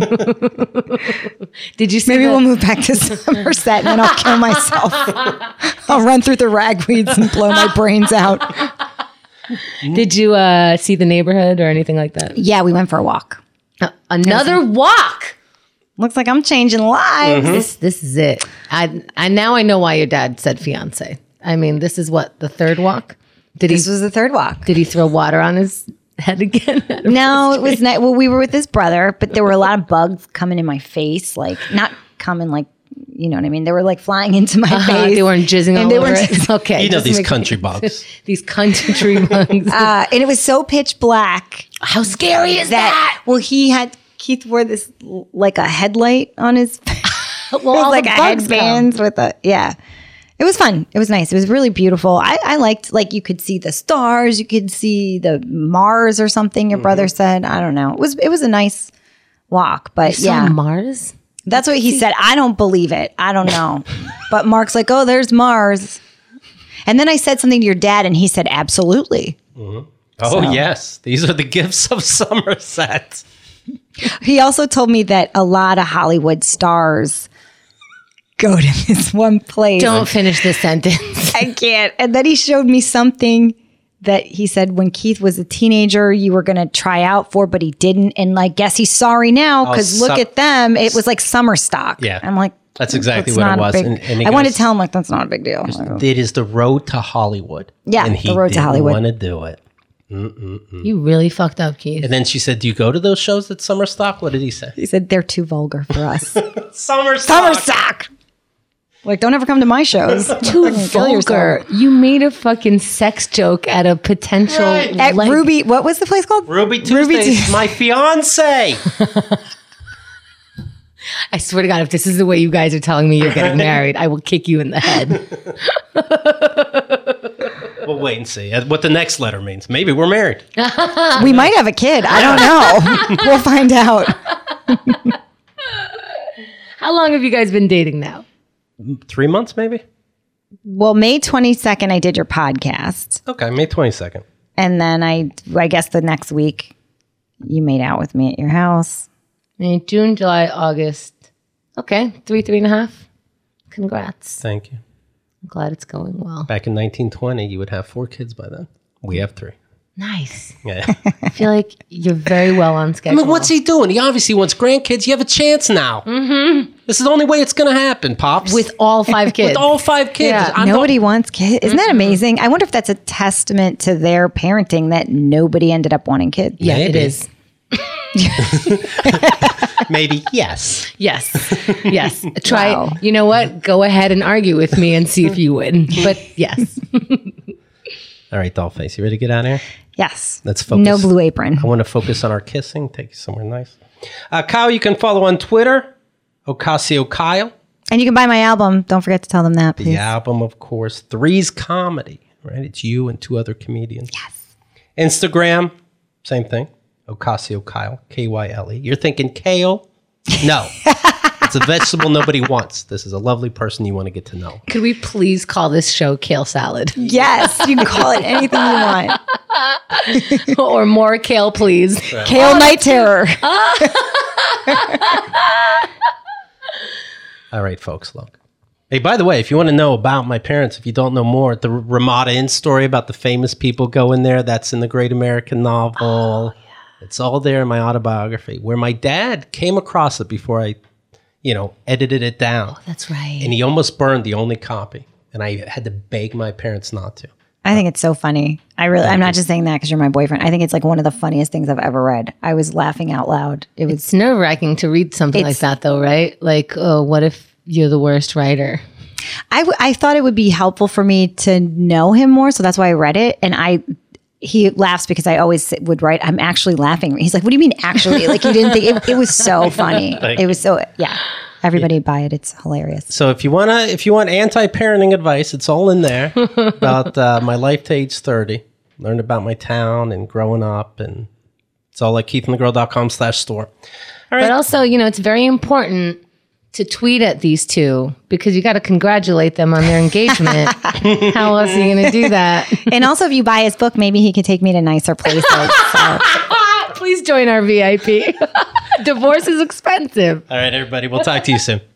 way. Did you see Maybe the- we'll move back to Somerset and then I'll kill myself. I'll run through the ragweeds and blow my brains out. Did you uh, see the neighborhood or anything like that? Yeah, we went for a walk. Uh, another walk. Looks like I'm changing lives. This this is it. I I now I know why your dad said fiance. I mean, this is what the third walk. Did This he was the third walk. did he throw water on his head again? No, it was not. Well, we were with his brother, but there were a lot of bugs coming in my face. Like, not coming like, you know what I mean? They were like flying into my Uh, face. they weren't jizzing all they over weren't- it. Okay, You know just these make- country bugs. these country bugs. Uh, and it was so pitch black How scary is that, that? well, he had, Keith wore this l- like a headlight on his Well, it was all like the a bugs headbands with a yeah. It was fun. It was nice. It was really beautiful. I, I liked like you could see the stars, you could see the Mars or something. Your mm-hmm. brother said. I don't know. It was it was a nice walk, but you yeah, saw Mars. That's what he said. I don't believe it. I don't know. But Mark's like, oh, there's Mars. And then I said something to your dad, and he said, absolutely. Mm-hmm. Oh, so. Yes. These are the gifts of Somerset. He also told me that a lot of Hollywood stars go to this one place. Don't finish this sentence. I can't. And then he showed me something that he said when Keith was a teenager, you were going to try out for, but he didn't. And I guess he's sorry now because oh, look su- at them. It was like summer stock. Yeah. I'm like, that's exactly what it was. Big, and, and I wanted to tell him like, that's not a big deal. It is the road to Hollywood. Yeah, and he the road didn't to Hollywood. want to do it. Mm-mm-mm. You really fucked up, Keith. And then she said, do you go to those shows at Summer Stock? What did he say? He said, they're too vulgar for us. Summer Stock. Summer Stock. Like, don't ever come to my shows. Too vulgar. You made a fucking sex joke at a potential right. At like, Ruby, what was the place called? Ruby Tuesdays. Ruby Tuesdays. My fiance. I swear to God, if this is the way you guys are telling me you're getting married, I will kick you in the head. We'll wait and see what the next letter means. Maybe we're married. We might have a kid. I don't know. We'll find out. How long have you guys been dating now? Three months, maybe? Well, May twenty-second, I did your podcast. Okay, May twenty-second. And then I, I guess the next week, you made out with me at your house. May, June, July, August. Okay, three, three and a half. Congrats. Thank you. I'm glad it's going well. Back in nineteen twenty, you would have four kids by then. We have three. Nice. Yeah. I feel like you're very well on schedule. I mean, what's he doing? He obviously wants grandkids. You have a chance now. Mm-hmm. This is the only way it's going to happen, Pops. With all five kids. With all five kids. Yeah. Nobody not- wants kids. Isn't that amazing? I wonder if that's a testament to their parenting that nobody ended up wanting kids. Yeah, Maybe. it is. Maybe yes. Yes. Yes. Try. Wow. You know what? Go ahead and argue with me and see if you win. But yes. All right, Dollface, you ready to get out of here? Yes. Let's focus. No blue apron. I want to focus on our kissing. Take you somewhere nice. Uh, Kyle, you can follow on Twitter, Ocasio Kyle. And you can buy my album. Don't forget to tell them that, please. The album, of course, Three's Comedy, right? It's you and two other comedians. Yes. Instagram, same thing. Ocasio Kyle, K Y L E. You're thinking kale? No. It's a vegetable nobody wants. This is a lovely person you want to get to know. Could we please call this show Kale Salad? Yes. You can call it anything you want. Or more kale, please. Right. Kale oh, Night Terror. All right, folks, look. Hey, by the way, if you want to know about my parents, if you don't know more, the Ramada Inn story about the famous people going there, that's in the Great American Novel. Oh, yeah. It's all there in my autobiography, where my dad came across it before I, you know, edited it down. Oh, that's right. And he almost burned the only copy. And I had to beg my parents not to. I think it's so funny. I really, Thank I'm you. not just saying that because you're my boyfriend. I think it's like one of the funniest things I've ever read. I was laughing out loud. It was It's nerve wracking to read something like that, though, right? Like, oh, what if you're the worst writer? I, w- I thought it would be helpful for me to know him more. So that's why I read it. And I, he laughs because I always would write, I'm actually laughing. He's like, what do you mean actually? Like you didn't think, it, it was so funny. Thank it was so, yeah. Everybody yeah. buy it. It's hilarious. So if you want to, if you want anti-parenting advice, it's all in there about uh, my life to age thirty. Learned about my town and growing up, and it's all at keithandthegirl.com slash store. All right. But also, you know, it's very important to tweet at these two because you got to congratulate them on their engagement. How else are you going to do that? And also, if you buy his book, maybe he could take me to nicer places. So. Please join our V I P. Divorce is expensive. All right, everybody. We'll talk to you soon.